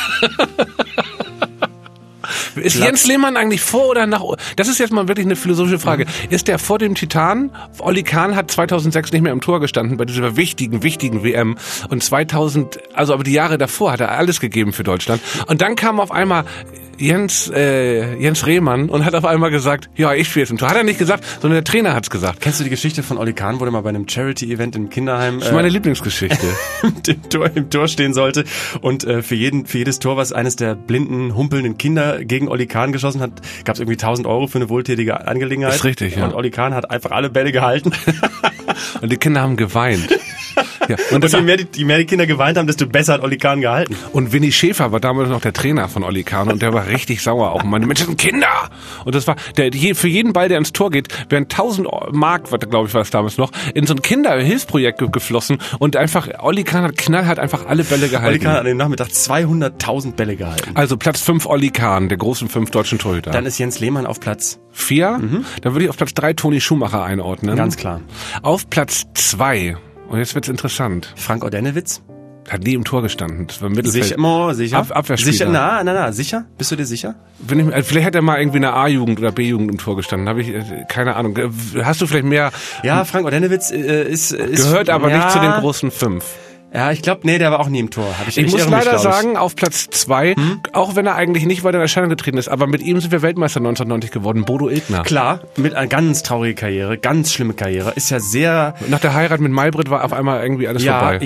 Ist Jens Lehmann eigentlich vor oder nach... Das ist jetzt mal wirklich eine philosophische Frage. Ist der vor dem Titan? Olli Kahn hat 2006 nicht mehr im Tor gestanden bei dieser wichtigen WM. Und 2000, also aber die Jahre davor hat er alles gegeben für Deutschland. Und dann kam auf einmal Jens Rehmann und hat auf einmal gesagt, ja, ich spiele jetzt im Tor. Hat er nicht gesagt, sondern der Trainer hat's gesagt.
Kennst du die Geschichte von Olli Kahn, wo der mal bei einem Charity-Event im Kinderheim...
Das ist meine Lieblingsgeschichte.
im Tor stehen sollte und für jedes Tor, was eines der blinden, humpelnden Kinder gegen Olli Kahn geschossen hat, gab es irgendwie 1.000 € für eine wohltätige Angelegenheit.
Ist richtig, ja.
Und Olli Kahn hat einfach alle Bälle gehalten.
Und die Kinder haben geweint. Ja.
Und je mehr die Kinder geweint haben, desto besser hat Olli Kahn gehalten.
Und Winnie Schäfer war damals noch der Trainer von Olli Kahn und der war richtig sauer auch. Meine Menschen sind Kinder! Und das war, für jeden Ball, der ins Tor geht, werden 1000 Mark, glaube ich, war es damals noch, in so ein Kinderhilfsprojekt geflossen und einfach, Olli Kahn hat knallhart einfach alle Bälle gehalten.
Olli Kahn hat an dem Nachmittag 200.000 Bälle gehalten.
Also Platz 5 Olli Kahn, der großen 5 deutschen Torhüter.
Dann ist Jens Lehmann auf Platz
4. Dann würde ich auf Platz 3 Toni Schumacher einordnen.
Ganz klar.
Auf Platz 2, und jetzt wird's interessant.
Frank Ordenewitz.
Hat nie im Tor gestanden. Das war Mittelfeld.
Sicher.
Abwehrspieler.
Sicher, na, sicher? Bist du dir sicher?
Vielleicht hat er mal irgendwie eine A-Jugend oder B-Jugend im Tor gestanden. Habe ich keine Ahnung. Hast du vielleicht mehr?
Ja, Frank Ordenewitz ist
gehört aber nicht zu den großen 5.
Ja, ich glaube, der war auch nie im Tor.
Ich muss leider sagen, auf Platz 2, auch wenn er eigentlich nicht weiter in Erscheinung getreten ist, aber mit ihm sind wir Weltmeister 1990 geworden, Bodo Illgner.
Klar, mit einer ganz traurige Karriere, ganz schlimme Karriere. Ist ja sehr...
Nach der Heirat mit Maybrit war auf einmal irgendwie alles vorbei.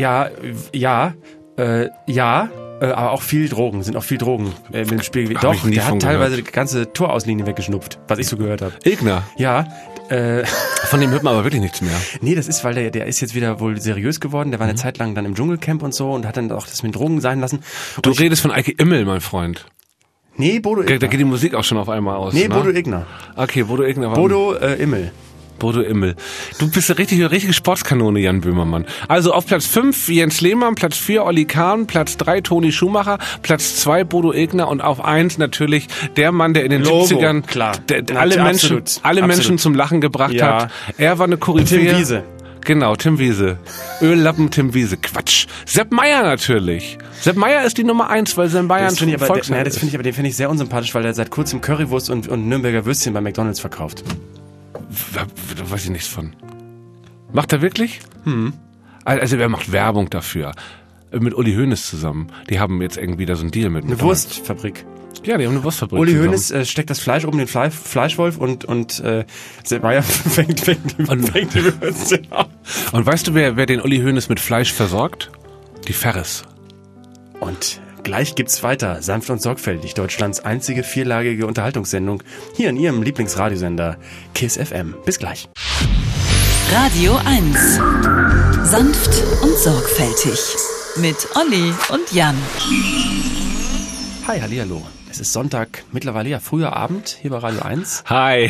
Aber auch viel Drogen, sind auch viel Drogen mit dem Spiel. Doch, der hat teilweise die ganze Torauslinie weggeschnupft, was ich so gehört habe.
Illgner?
Ja.
Von dem hört man aber wirklich nichts mehr.
Nee, das ist, weil der ist jetzt wieder wohl seriös geworden. Der war eine Zeit lang dann im Dschungelcamp und so und hat dann auch das mit Drogen sein lassen.
Du redest von Eike Immel, mein Freund.
Nee, Bodo Illgner.
Da geht die Musik auch schon auf einmal aus.
Nee,
ne?
Bodo Illgner.
Okay, Bodo Illgner war...
Bodo Immel.
Bodo Immel. Du bist eine richtige Sportskanone, Jan Böhmermann. Also auf Platz 5 Jens Lehmann, Platz 4 Olli Kahn, Platz 3 Toni Schumacher, Platz 2 Bodo Illgner und auf 1 natürlich der Mann, der in den 70ern
klar.
alle Menschen zum Lachen gebracht hat. Er war eine Koryphäe.
Tim Wiese.
Genau, Tim Wiese. Öllappen Tim Wiese. Quatsch. Sepp Maier natürlich. Sepp Maier ist die Nummer 1, weil sein Bayern schon Volksnah ist.
Den finde ich sehr unsympathisch, weil er seit kurzem Currywurst und Nürnberger Würstchen bei McDonald's verkauft.
Da weiß ich nichts von. Macht er wirklich? Also wer macht Werbung dafür? Mit Uli Hoeneß zusammen. Die haben jetzt irgendwie da so einen Deal mit.
Eine Wurstfabrik.
Ja, die haben eine Wurstfabrik.
Uli Hoeneß steckt das Fleisch oben in den Fleischwolf und Sepp Maier fängt die Würstchen auf.
Und weißt du, wer den Uli Hoeneß mit Fleisch versorgt? Die Ferris.
Und gleich gibt's weiter. Sanft und sorgfältig. Deutschlands einzige vierlagige Unterhaltungssendung. Hier in Ihrem Lieblingsradiosender KISS FM. Bis gleich.
Radio 1. Sanft und sorgfältig. Mit Olli und Jan.
Hi, hallihallo. Es ist Sonntag, mittlerweile ja früher Abend, hier bei Radio 1.
Hi.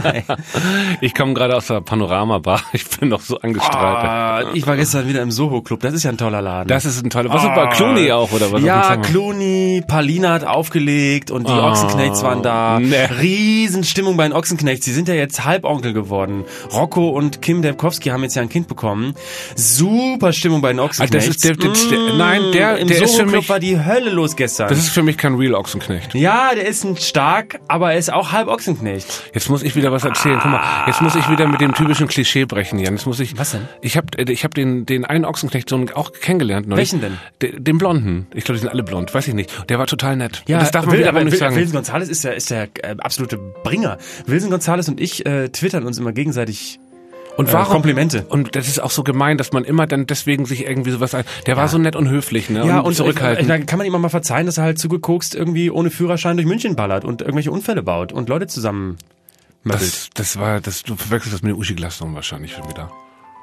Ich komme gerade aus der Panorama-Bar. Ich bin noch so angestrahlt.
Ich war gestern wieder im Soho-Club. Das ist ja ein toller Laden.
Das ist ein toller... Was ist bei Clooney auch, oder was?
Ja, Clooney, Palina hat aufgelegt und die Ochsenknechts waren da.
Nee.
Riesenstimmung bei den Ochsenknechts. Die sind ja jetzt Halbonkel geworden. Rocco und Kim Debkowski haben jetzt ja ein Kind bekommen. Super Stimmung bei den Ochsenknechts.
Das ist der
Im
ist für mich...
war die Hölle los gestern.
Das ist für mich kein Real Ochsenknecht.
Ja, der ist ein stark, aber er ist auch halb Ochsenknecht.
Jetzt muss ich wieder was erzählen. Guck mal, jetzt muss ich wieder mit dem typischen Klischee brechen, Jan. Jetzt muss ich.
Was denn?
Ich hab den einen Ochsenknecht-Sohn auch kennengelernt. Neulich.
Welchen denn?
Den Blonden. Ich glaube, die sind alle blond. Weiß ich nicht. Der war total nett.
Ja,
und das darf man wieder nicht sagen.
Wilson Gonzalez ist der absolute Bringer. Wilson Gonzalez und ich twittern uns immer gegenseitig.
Und warum?
Komplimente.
Und das ist auch so gemein, dass man immer dann deswegen sich irgendwie sowas... Der war so nett und höflich, ne?
Ja, und
zurückhaltend.
Da kann man ihm auch mal verzeihen, dass er halt zugekokst irgendwie ohne Führerschein durch München ballert und irgendwelche Unfälle baut und Leute zusammen möbelt.
Du verwechselst das mit Uschi Glasson wahrscheinlich schon wieder.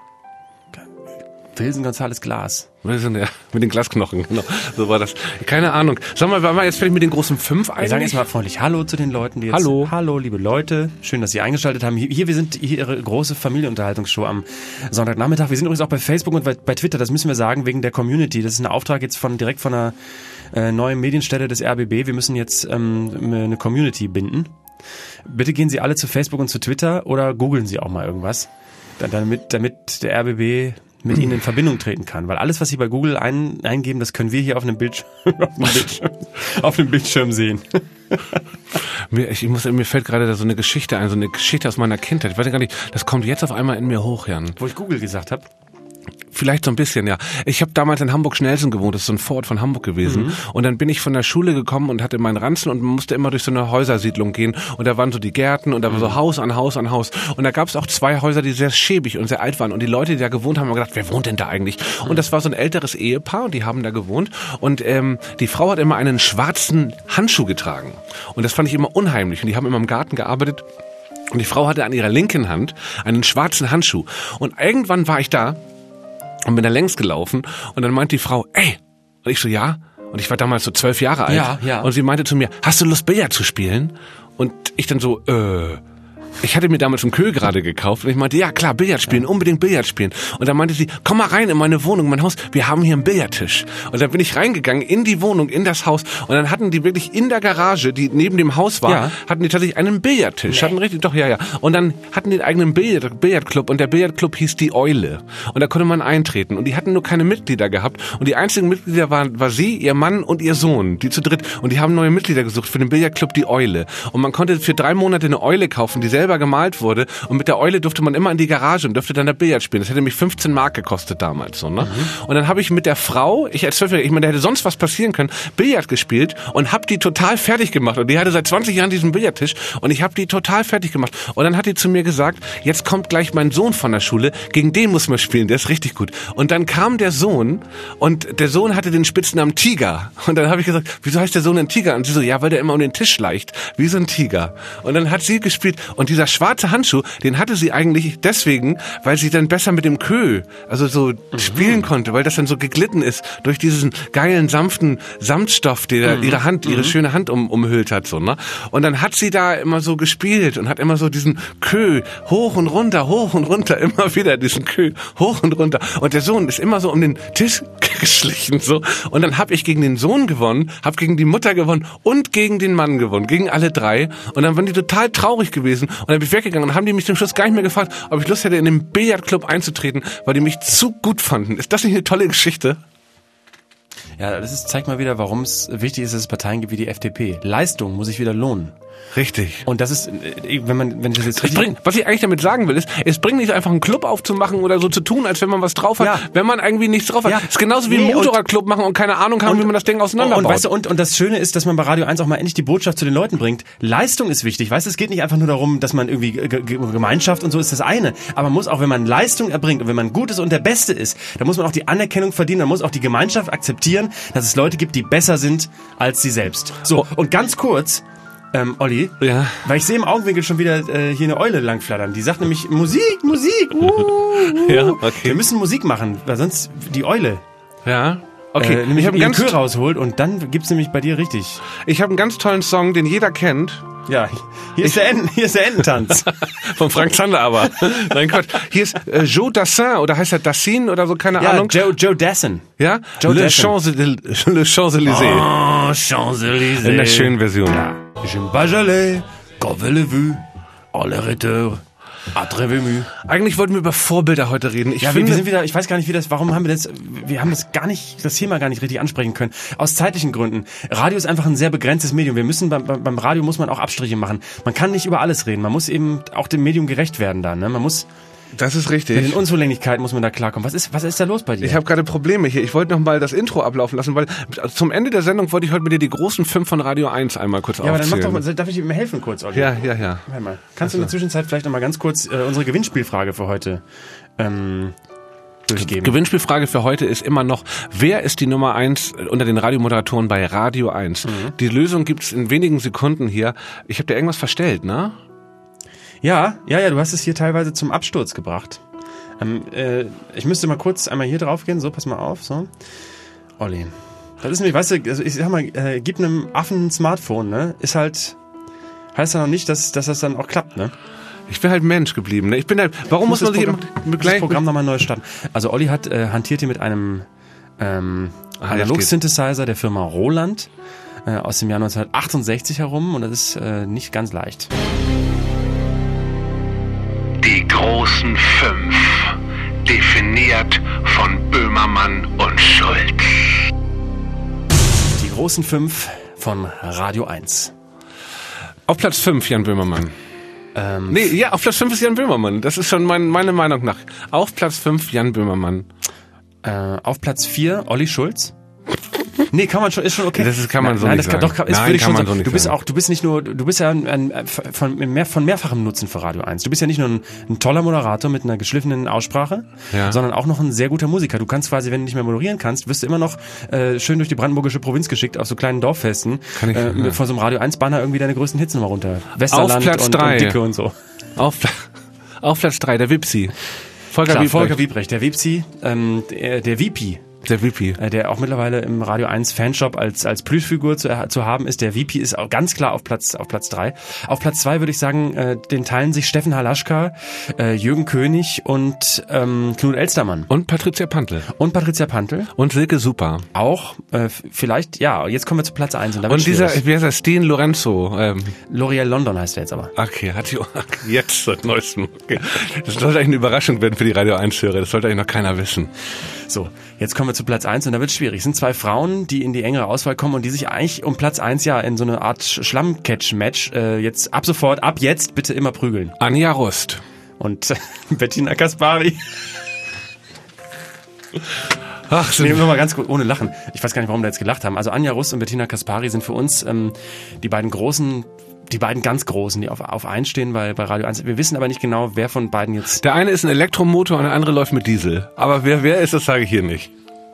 Wilson Gonzalez Glas.
Mit den Glasknochen, genau. So war das. Keine Ahnung. Sag mal, waren wir jetzt vielleicht mit den großen 5 eigentlich?
Wir sagen jetzt mal freundlich Hallo zu den Leuten, die jetzt... Hallo, liebe Leute. Schön, dass Sie eingeschaltet haben. Wir sind hier Ihre große Familienunterhaltungsshow am Sonntagnachmittag. Wir sind übrigens auch bei Facebook und bei Twitter, das müssen wir sagen, wegen der Community. Das ist ein Auftrag jetzt direkt von einer neuen Medienstelle des RBB. Wir müssen jetzt eine Community binden. Bitte gehen Sie alle zu Facebook und zu Twitter oder googeln Sie auch mal irgendwas, damit der RBB mit Ihnen in Verbindung treten kann. Weil alles, was Sie bei Google eingeben, das können wir hier auf einem Bildschirm sehen.
Mir fällt gerade da so eine Geschichte ein, so eine Geschichte aus meiner Kindheit. Ich weiß gar nicht, das kommt jetzt auf einmal in mir hoch, Jan.
Wo ich Google gesagt habe?
Vielleicht so ein bisschen, ja. Ich habe damals in Hamburg-Schnelsen gewohnt, das ist so ein Vorort von Hamburg gewesen. Und dann bin ich von der Schule gekommen und hatte meinen Ranzen und man musste immer durch so eine Häusersiedlung gehen. Und da waren so die Gärten und da war so Haus an Haus an Haus. Und da gab es auch 2 Häuser, die sehr schäbig und sehr alt waren. Und die Leute, die da gewohnt haben, haben gedacht, wer wohnt denn da eigentlich? Und das war so ein älteres Ehepaar und die haben da gewohnt. Und die Frau hat immer einen schwarzen Handschuh getragen. Und das fand ich immer unheimlich. Und die haben immer im Garten gearbeitet. Und die Frau hatte an ihrer linken Hand einen schwarzen Handschuh. Und irgendwann war ich da. und bin da längs gelaufen und dann meint die Frau, ey, und ich so, ja, und ich war damals so 12 Jahre alt und sie meinte zu mir, hast du Lust Billard zu spielen? Und ich dann so, ich hatte mir damals einen Kö gerade gekauft und ich meinte, ja klar, Billard spielen, unbedingt Billard spielen. Und dann meinte sie, komm mal rein in meine Wohnung, mein Haus, wir haben hier einen Billardtisch. Und dann bin ich reingegangen in die Wohnung, in das Haus und dann hatten die wirklich in der Garage, die neben dem Haus war, hatten die tatsächlich einen Billardtisch. Hatten richtig, doch, ja. Und dann hatten die einen eigenen Billardclub und der Billardclub hieß die Eule. Und da konnte man eintreten und die hatten nur keine Mitglieder gehabt und die einzigen Mitglieder war sie, ihr Mann und ihr Sohn, die zu dritt. Und die haben neue Mitglieder gesucht für den Billardclub die Eule. Und man konnte für 3 Monate eine Eule kaufen, die selber gemalt wurde und mit der Eule durfte man immer in die Garage und durfte dann da Billard spielen. Das hätte mich 15 Mark gekostet damals, so, ne? Und dann habe ich mit der Frau, ich als 12-Jähriger, ich meine, da hätte sonst was passieren können, Billard gespielt und habe die total fertig gemacht und die hatte seit 20 Jahren diesen Billardtisch und ich habe die total fertig gemacht und dann hat die zu mir gesagt, jetzt kommt gleich mein Sohn von der Schule, gegen den muss man spielen, der ist richtig gut. Und dann kam der Sohn und der Sohn hatte den Spitznamen Tiger und dann habe ich gesagt, wieso heißt der Sohn denn Tiger? Und sie so, ja, weil der immer um den Tisch schleicht, wie so ein Tiger. Und dann hat sie gespielt und dieser schwarze Handschuh, den hatte sie eigentlich deswegen, weil sie dann besser mit dem Kö, also so spielen konnte, weil das dann so geglitten ist durch diesen geilen, sanften Samtstoff, der ihre Hand, ihre schöne Hand umhüllt hat, so, ne? Und dann hat sie da immer so gespielt und hat immer so diesen Kö hoch und runter, immer wieder diesen Kö hoch und runter. Und der Sohn ist immer so um den Tisch geschlichen, so. Und dann habe ich gegen den Sohn gewonnen, habe gegen die Mutter gewonnen und gegen den Mann gewonnen, gegen alle 3. Und dann waren die total traurig gewesen. Und dann bin ich weggegangen und haben die mich zum Schluss gar nicht mehr gefragt, ob ich Lust hätte, in den Billardclub einzutreten, weil die mich zu gut fanden. Ist das nicht eine tolle Geschichte?
Ja, zeigt mal wieder, warum es wichtig ist, dass es Parteien gibt wie die FDP. Leistung muss sich wieder lohnen.
Richtig.
Und das ist, wenn ich das jetzt richtig...
Was ich eigentlich damit sagen will, ist, es bringt nicht einfach einen Club aufzumachen oder so zu tun, als wenn man was drauf hat, wenn man irgendwie nichts drauf hat. Es ist genauso wie einen Motorradclub machen und keine Ahnung haben, wie man das Ding auseinanderbaut.
Und weißt du, und das Schöne ist, dass man bei Radio 1 auch mal endlich die Botschaft zu den Leuten bringt. Leistung ist wichtig. Weißt du, es geht nicht einfach nur darum, dass man irgendwie Gemeinschaft und so ist das eine. Aber man muss auch, wenn man Leistung erbringt und wenn man gut ist und der Beste ist, dann muss man auch die Anerkennung verdienen, dann muss auch die Gemeinschaft akzeptieren, dass es Leute gibt, die besser sind als sie selbst. So, und ganz kurz... Olli, weil ich sehe im Augenwinkel schon wieder hier eine Eule langflattern. Die sagt nämlich Musik.
Ja, okay.
Wir müssen Musik machen, weil sonst die Eule.
Ja. Okay,
nämlich ihren Kö rausholt und dann gibt's nämlich bei dir richtig.
Ich habe einen ganz tollen Song, den jeder kennt.
Ja, hier ist der Ententanz.
Von Frank Zander aber. Nein, Quatsch. Hier ist Joe Dassin, oder heißt er Dassin oder so, keine Ahnung.
Joe Dassin.
Ja?
Joe
Le Champs-Élysées.
Oh, Champs-Élysées.
In der schönen Version.
Ja. J'aime pas j'allais, quand vu, en les rheteurs, à très venu.
Eigentlich wollten wir über Vorbilder heute reden.
Wir sind wieder, ich weiß gar nicht, warum haben wir haben das Thema gar nicht richtig ansprechen können. Aus zeitlichen Gründen. Radio ist einfach ein sehr begrenztes Medium. Wir müssen, beim Radio muss man auch Abstriche machen. Man kann nicht über alles reden. Man muss eben auch dem Medium gerecht werden dann, ne? Man muss...
Das ist richtig.
Mit den Unzulänglichkeiten muss man da klarkommen. Was ist da los bei dir?
Ich habe gerade Probleme hier. Ich wollte noch mal das Intro ablaufen lassen, weil zum Ende der Sendung wollte ich heute mit dir die großen 5 von Radio 1 einmal kurz aufzählen.
Ja, aber dann mach doch mal, darf ich dir mir helfen kurz, Olli?
Ja.
Warte mal. Kannst du in der Zwischenzeit vielleicht noch mal ganz kurz unsere Gewinnspielfrage für heute durchgeben?
Gewinnspielfrage für heute ist immer noch, wer ist die Nummer 1 unter den Radiomoderatoren bei Radio 1? Die Lösung gibt's in wenigen Sekunden hier. Ich habe dir irgendwas verstellt, ne?
Ja, du hast es hier teilweise zum Absturz gebracht. Ich müsste mal kurz einmal hier drauf gehen, so, pass mal auf, so. Olli. Das ist nämlich, weißt du, also ich sag mal, gib einem Affen ein Smartphone, ne? Ist halt, heißt ja noch nicht, dass das dann auch klappt, ne?
Ich bin halt Mensch geblieben, ne? Ich bin halt, warum muss man sich
das Programm nochmal neu starten? Also Olli hantiert hier mit einem Analog-Synthesizer der Firma Roland aus dem Jahr 1968 herum und das ist nicht ganz leicht.
Die großen 5, definiert von Böhmermann und Schulz.
Die großen 5 von Radio 1.
Auf Platz 5 Jan Böhmermann. Auf Platz 5 ist Jan Böhmermann. Das ist schon meine Meinung nach. Auf Platz 5 Jan Böhmermann.
Auf Platz 4 Olli Schulz. Nee, kann man schon, ist schon okay.
Kann man so nicht sagen.
Du bist nicht nur, du bist ja von mehrfachem Nutzen für Radio 1. Du bist ja nicht nur ein toller Moderator mit einer geschliffenen Aussprache, sondern auch noch ein sehr guter Musiker. Du kannst quasi, wenn du nicht mehr moderieren kannst, wirst du immer noch schön durch die brandenburgische Provinz geschickt auf so kleinen Dorffesten. Von so einem Radio 1 Banner irgendwie deine größten Hits nochmal runter. Westerland
auf Platz
und Dicke und so.
Auf Platz 3 der Wipsi.
Volker Wiebrecht, der Wiepsi, der Wipi.
Der VP.
Der auch mittlerweile im Radio 1 Fanshop als Plüschfigur zu haben ist. Der VP ist auch ganz klar auf Platz 3. Auf Platz 2 würde ich sagen, den teilen sich Steffen Halaschka, Jürgen König und Knut Elstermann.
Und Patricia Pantl.
Und
Silke Super.
Auch, vielleicht, ja, jetzt kommen wir zu Platz 1.
Und dieser, wie heißt der, Steen Lorenzo.
L'Oreal London heißt der jetzt aber.
Okay, hat die jetzt seit neuestem. Okay. Das sollte eigentlich eine Überraschung werden für die Radio 1-Hörer. Das sollte eigentlich noch keiner wissen.
So, jetzt kommen wir zu Platz 1 und da wird es schwierig. Es sind 2 Frauen, die in die engere Auswahl kommen und die sich eigentlich um Platz 1 ja in so eine Art Schlamm-Catch-Match jetzt ab jetzt bitte immer prügeln.
Anja Rust.
Und Bettina Kaspari.
Ach,
nee, nur mal ganz kurz, ohne Lachen. Ich weiß gar nicht, warum wir jetzt gelacht haben. Also Anja Rust und Bettina Kaspari sind für uns die beiden ganz Großen, die auf 1 stehen bei Radio 1. Wir wissen aber nicht genau, wer von beiden jetzt...
Der eine ist ein Elektromotor und der andere läuft mit Diesel. Aber wer ist, das sage ich hier nicht.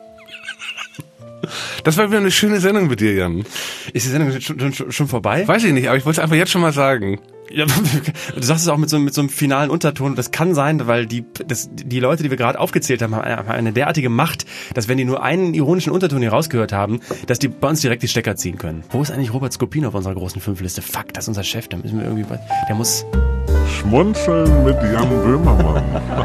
Das war wieder eine schöne Sendung mit dir, Jan.
Ist die Sendung schon vorbei?
Weiß ich nicht, aber ich wollte es einfach jetzt schon mal sagen.
Ja, du sagst es auch mit so einem finalen Unterton. Das kann sein, weil die Leute, die wir gerade aufgezählt haben eine derartige Macht, dass wenn die nur einen ironischen Unterton hier rausgehört haben, dass die bei uns direkt die Stecker ziehen können. Wo ist eigentlich Robert Skopin auf unserer großen 5-Liste? Fuck, das ist unser Chef. Da müssen wir irgendwie... Der muss...
Schmunzeln mit Jan Böhmermann.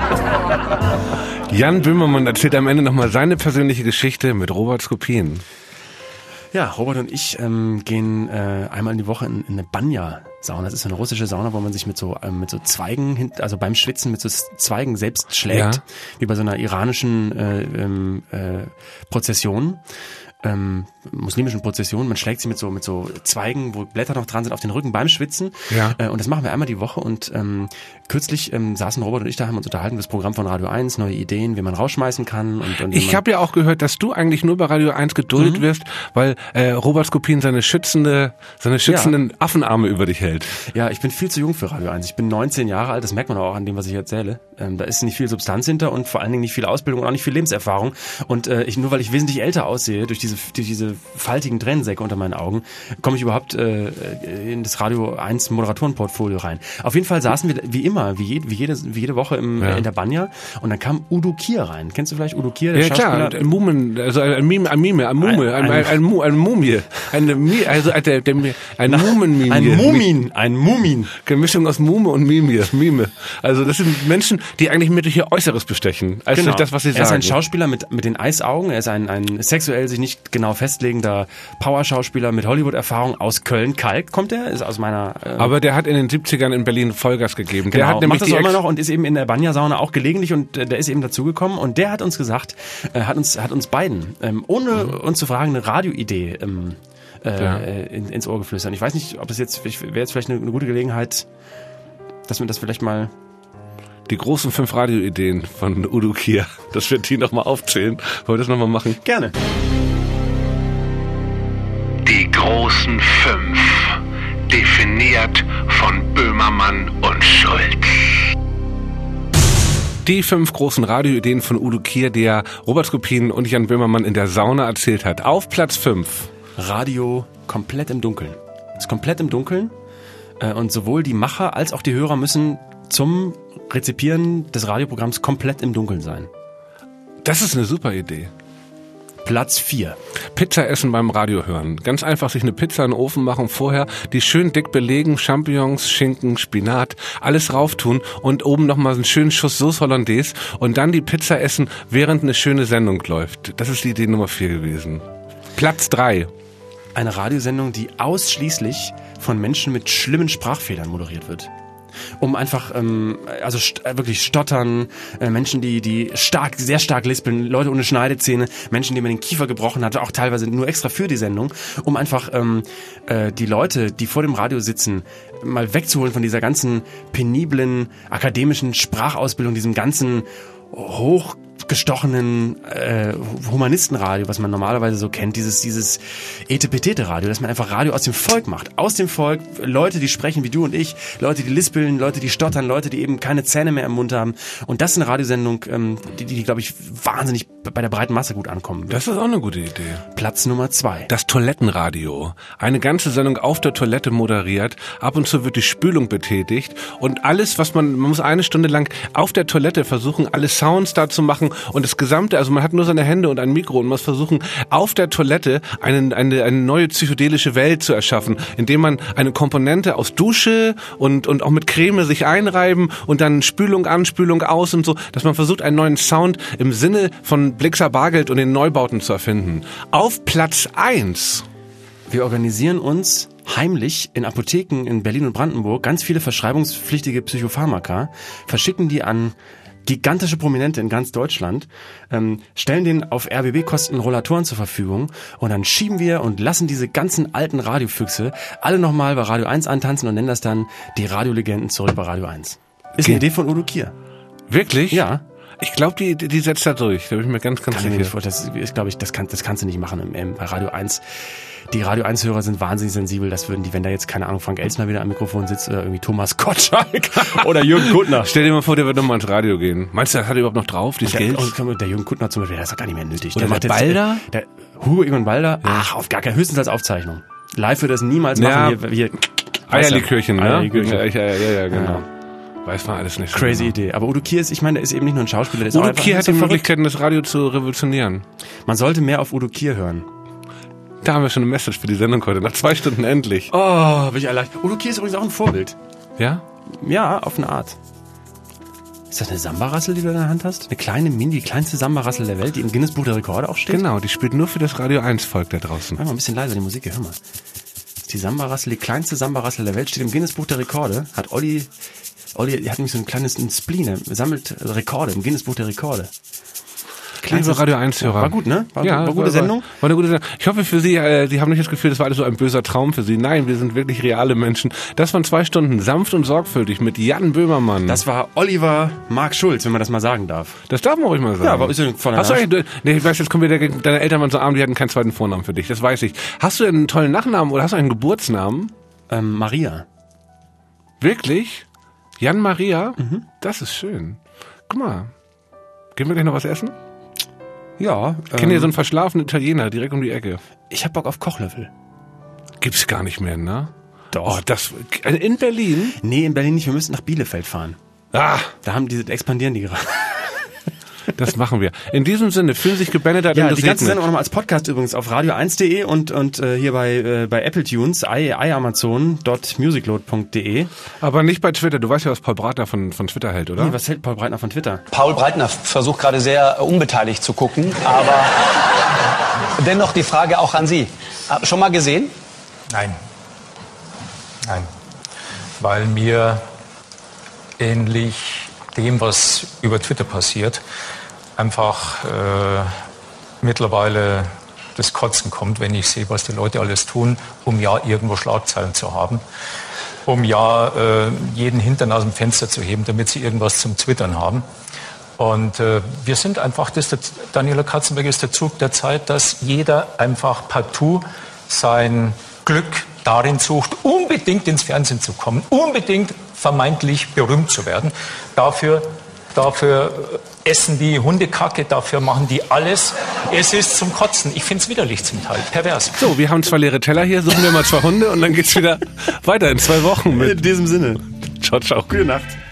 Jan Böhmermann erzählt am Ende nochmal seine persönliche Geschichte mit Robert Skopin.
Ja, Robert und ich gehen einmal in die Woche in eine Banya-Sauna. Das ist eine russische Sauna, wo man sich mit so Zweigen, also beim Schwitzen mit so Zweigen selbst schlägt, ja. Wie bei so einer iranischen Prozession. Muslimischen Prozession, man schlägt sie mit so Zweigen, wo Blätter noch dran sind, auf den Rücken beim Schwitzen. Ja. Und das machen wir einmal die Woche und kürzlich saßen Robert und ich da, haben uns unterhalten, das Programm von Radio 1, neue Ideen, wie man rausschmeißen kann. Und
ich habe ja auch gehört, dass du eigentlich nur bei Radio 1 geduldet wirst, weil Robert Skopin seine schützenden Affenarme über dich hält.
Ja, ich bin viel zu jung für Radio 1. Ich bin 19 Jahre alt, das merkt man auch an dem, was ich erzähle. Da ist nicht viel Substanz hinter und vor allen Dingen nicht viel Ausbildung und auch nicht viel Lebenserfahrung. Und nur weil ich wesentlich älter aussehe, durch diese faltigen Tränensäcke unter meinen Augen, komme ich überhaupt in das Radio 1 Moderatorenportfolio rein. Auf jeden Fall saßen wir wie immer, wie jede Woche in der Banya und dann kam Udo Kier rein. Kennst du vielleicht Udo Kier? Der Schauspieler?
Klar, ein Mumie,
ein Mumin.
Mischung aus Mume und Mime. Also das sind Menschen, die eigentlich mehr durch ihr Äußeres bestechen, als durch das, was sie sagen.
Er ist ein Schauspieler mit den Eisaugen, er ist ein sexuell sich nicht genau festlegender Powerschauspieler mit Hollywood-Erfahrung aus Köln-Kalk kommt er, ist aus meiner...
Aber der hat in den 70ern in Berlin Vollgas gegeben.
Genau,
der hat nämlich
macht das auch immer noch und ist eben in der Banya-Sauna auch gelegentlich und der ist eben dazugekommen und der hat uns gesagt, hat uns beiden, ohne uns zu fragen, eine Radioidee ins Ohr geflüstert. Ich weiß nicht, ob das jetzt, wäre jetzt vielleicht eine gute Gelegenheit, dass wir das vielleicht mal...
Die großen 5 Radioideen von Udo Kier, dass wir die nochmal aufzählen. Wollen wir das nochmal machen?
Gerne.
Die großen 5, definiert von Böhmermann und Schulz.
Die 5 großen Radioideen von Udo Kier, die ja Robert Skopin und Jan Böhmermann in der Sauna erzählt hat. Auf Platz 5.
Radio komplett im Dunkeln. Es ist komplett im Dunkeln und sowohl die Macher als auch die Hörer müssen zum Rezipieren des Radioprogramms komplett im Dunkeln sein.
Das ist eine super Idee.
Platz 4.
Pizza essen beim Radio hören. Ganz einfach sich eine Pizza in den Ofen machen, vorher die schön dick belegen, Champignons, Schinken, Spinat, alles rauftun und oben nochmal einen schönen Schuss Sauce Hollandaise und dann die Pizza essen, während eine schöne Sendung läuft. Das ist die Idee Nummer 4 gewesen. Platz 3.
Eine Radiosendung, die ausschließlich von Menschen mit schlimmen Sprachfehlern moderiert wird. Um einfach, wirklich stottern, Menschen, die sehr stark lispeln, Leute ohne Schneidezähne, Menschen, denen man den Kiefer gebrochen hat, auch teilweise nur extra für die Sendung, um einfach die Leute, die vor dem Radio sitzen, mal wegzuholen von dieser ganzen peniblen akademischen Sprachausbildung, diesem ganzen abgestochenen Humanistenradio, was man normalerweise so kennt, dieses Etepetete-Radio, dass man einfach Radio aus dem Volk macht. Aus dem Volk, Leute, die sprechen wie du und ich, Leute, die lispeln, Leute, die stottern, Leute, die eben keine Zähne mehr im Mund haben. Und das ist eine Radiosendung, die glaube ich, wahnsinnig bei der breiten Masse gut ankommen wird.
Das ist auch eine gute Idee.
Platz Nummer 2.
Das Toilettenradio. Eine ganze Sendung auf der Toilette moderiert. Ab und zu wird die Spülung betätigt. Und alles, was man muss eine Stunde lang auf der Toilette versuchen, alle Sounds da zu machen. Und das Gesamte, also man hat nur seine Hände und ein Mikro und muss versuchen, auf der Toilette eine neue psychedelische Welt zu erschaffen, indem man eine Komponente aus Dusche und auch mit Creme sich einreiben und dann Spülung an, Spülung aus und so, dass man versucht, einen neuen Sound im Sinne von Blixer Bargeld und den Neubauten zu erfinden. Auf Platz 1.
Wir organisieren uns heimlich in Apotheken in Berlin und Brandenburg ganz viele verschreibungspflichtige Psychopharmaka, verschicken die an gigantische Prominente in ganz Deutschland, stellen denen auf RBB-Kosten Rollatoren zur Verfügung und dann schieben wir und lassen diese ganzen alten Radiofüchse alle nochmal bei Radio 1 antanzen und nennen das dann die Radiolegenden zurück bei Radio 1. Ist eine Idee von Udo Kier.
Wirklich?
Ja.
Ich glaube, die setzt da durch. Da bin ich mir ganz sicher.
Das ist, glaube ich, das kannst du nicht machen bei Radio 1. Die Radio 1-Hörer sind wahnsinnig sensibel. Das würden die, wenn da jetzt, keine Ahnung, Frank Elsner wieder am Mikrofon sitzt oder irgendwie Thomas Gottschalk oder Jürgen Kuttner.
Stell dir mal vor, der wird nochmal ins Radio gehen. Meinst du, das hat er überhaupt noch drauf, dieses Geld?
Und der Jürgen Kuttner zum Beispiel, der ist doch gar nicht mehr nötig.
Oder
der macht
Balder?
Der Hugo Egon Balder? Ja. Ach, auf gar keinen, höchstens als Aufzeichnung. Live wird das niemals machen. Hier
Eierlikörchen, ne?
Eierlikörchen.
Ja, genau. Ja. Weiß man alles nicht.
Crazy Idee. Aber Udo Kier ist, ich meine, der ist eben nicht nur ein Schauspieler. Der ist
Udo Kier hat die Möglichkeiten, das Radio zu revolutionieren.
Man sollte mehr auf Udo Kier hören.
Da haben wir schon eine Message für die Sendung heute. Nach 2 Stunden endlich.
Oh, bin ich erleichtert. Udo Kier ist übrigens auch ein Vorbild.
Ja?
Ja, auf eine Art. Ist das eine Samba-Rassel, die du in der Hand hast? Eine kleine die kleinste Samba-Rassel der Welt, die im Guinness-Buch der Rekorde auch steht?
Genau, die spielt nur für das Radio 1-Volk da draußen.
Mach mal ein bisschen leiser die Musik, hör mal. Die Samba-Rassel, die kleinste Samba-Rassel der Welt, steht im Guinness-Buch der Rekorde. Hat Olli hat nämlich so ein kleines Spleen, sammelt Rekorde im Guinness-Buch der Rekorde.
Liebe Radio 1-Hörer.
War gut, ne? War eine gute Sendung?
War eine gute Sendung. Ich hoffe für Sie, Sie haben nicht das Gefühl, das war alles so ein böser Traum für Sie. Nein, wir sind wirklich reale Menschen. Das waren 2 Stunden sanft und sorgfältig mit Jan Böhmermann.
Das war Oliver Mark Schulz, wenn man das mal sagen darf.
Das darf man ruhig mal sagen.
Ja, aber ist ja von der
ich weiß, jetzt kommen wieder, deine Eltern waren so arm, die hatten keinen zweiten Vornamen für dich. Das weiß ich. Hast du einen tollen Nachnamen oder hast du einen Geburtsnamen?
Maria.
Wirklich? Jan Maria? Mhm. Das ist schön. Guck mal. Gehen wir gleich noch was essen?
Ja.
Ich kenne hier so einen verschlafenen Italiener direkt um die Ecke.
Ich hab Bock auf Kochlöffel.
Gibt's gar nicht mehr, ne?
Doch.
Oh, in Berlin?
Nee, in Berlin nicht. Wir müssen nach Bielefeld fahren.
Da
expandieren die gerade.
Das machen wir. In diesem Sinne, fühlen sich gebenedert und gesegnet.
Die ganze Sendung auch nochmal als Podcast übrigens auf radio1.de und hier bei Apple Tunes, iamazon.musicload.de.
Aber nicht bei Twitter. Du weißt ja, was Paul Breitner von Twitter hält, oder?
Nee, was hält Paul Breitner von Twitter?
Paul Breitner versucht gerade sehr unbeteiligt zu gucken, aber dennoch die Frage auch an Sie. Schon mal gesehen?
Nein. Weil mir ähnlich dem, was über Twitter passiert, einfach mittlerweile das Kotzen kommt, wenn ich sehe, was die Leute alles tun, um ja irgendwo Schlagzeilen zu haben, um ja jeden Hintern aus dem Fenster zu heben, damit sie irgendwas zum Twittern haben. Und wir sind einfach, Daniela Katzenberg ist der Zug der Zeit, dass jeder einfach partout sein Glück darin sucht, unbedingt ins Fernsehen zu kommen, unbedingt vermeintlich berühmt zu werden. Dafür essen die Hundekacke, dafür machen die alles. Es ist zum Kotzen. Ich finde es widerlich zum Teil, pervers.
So, wir haben 2 leere Teller hier, suchen wir mal 2 Hunde und dann geht's wieder weiter in 2 Wochen.
In diesem Sinne.
Ciao, ciao.
Gute Nacht.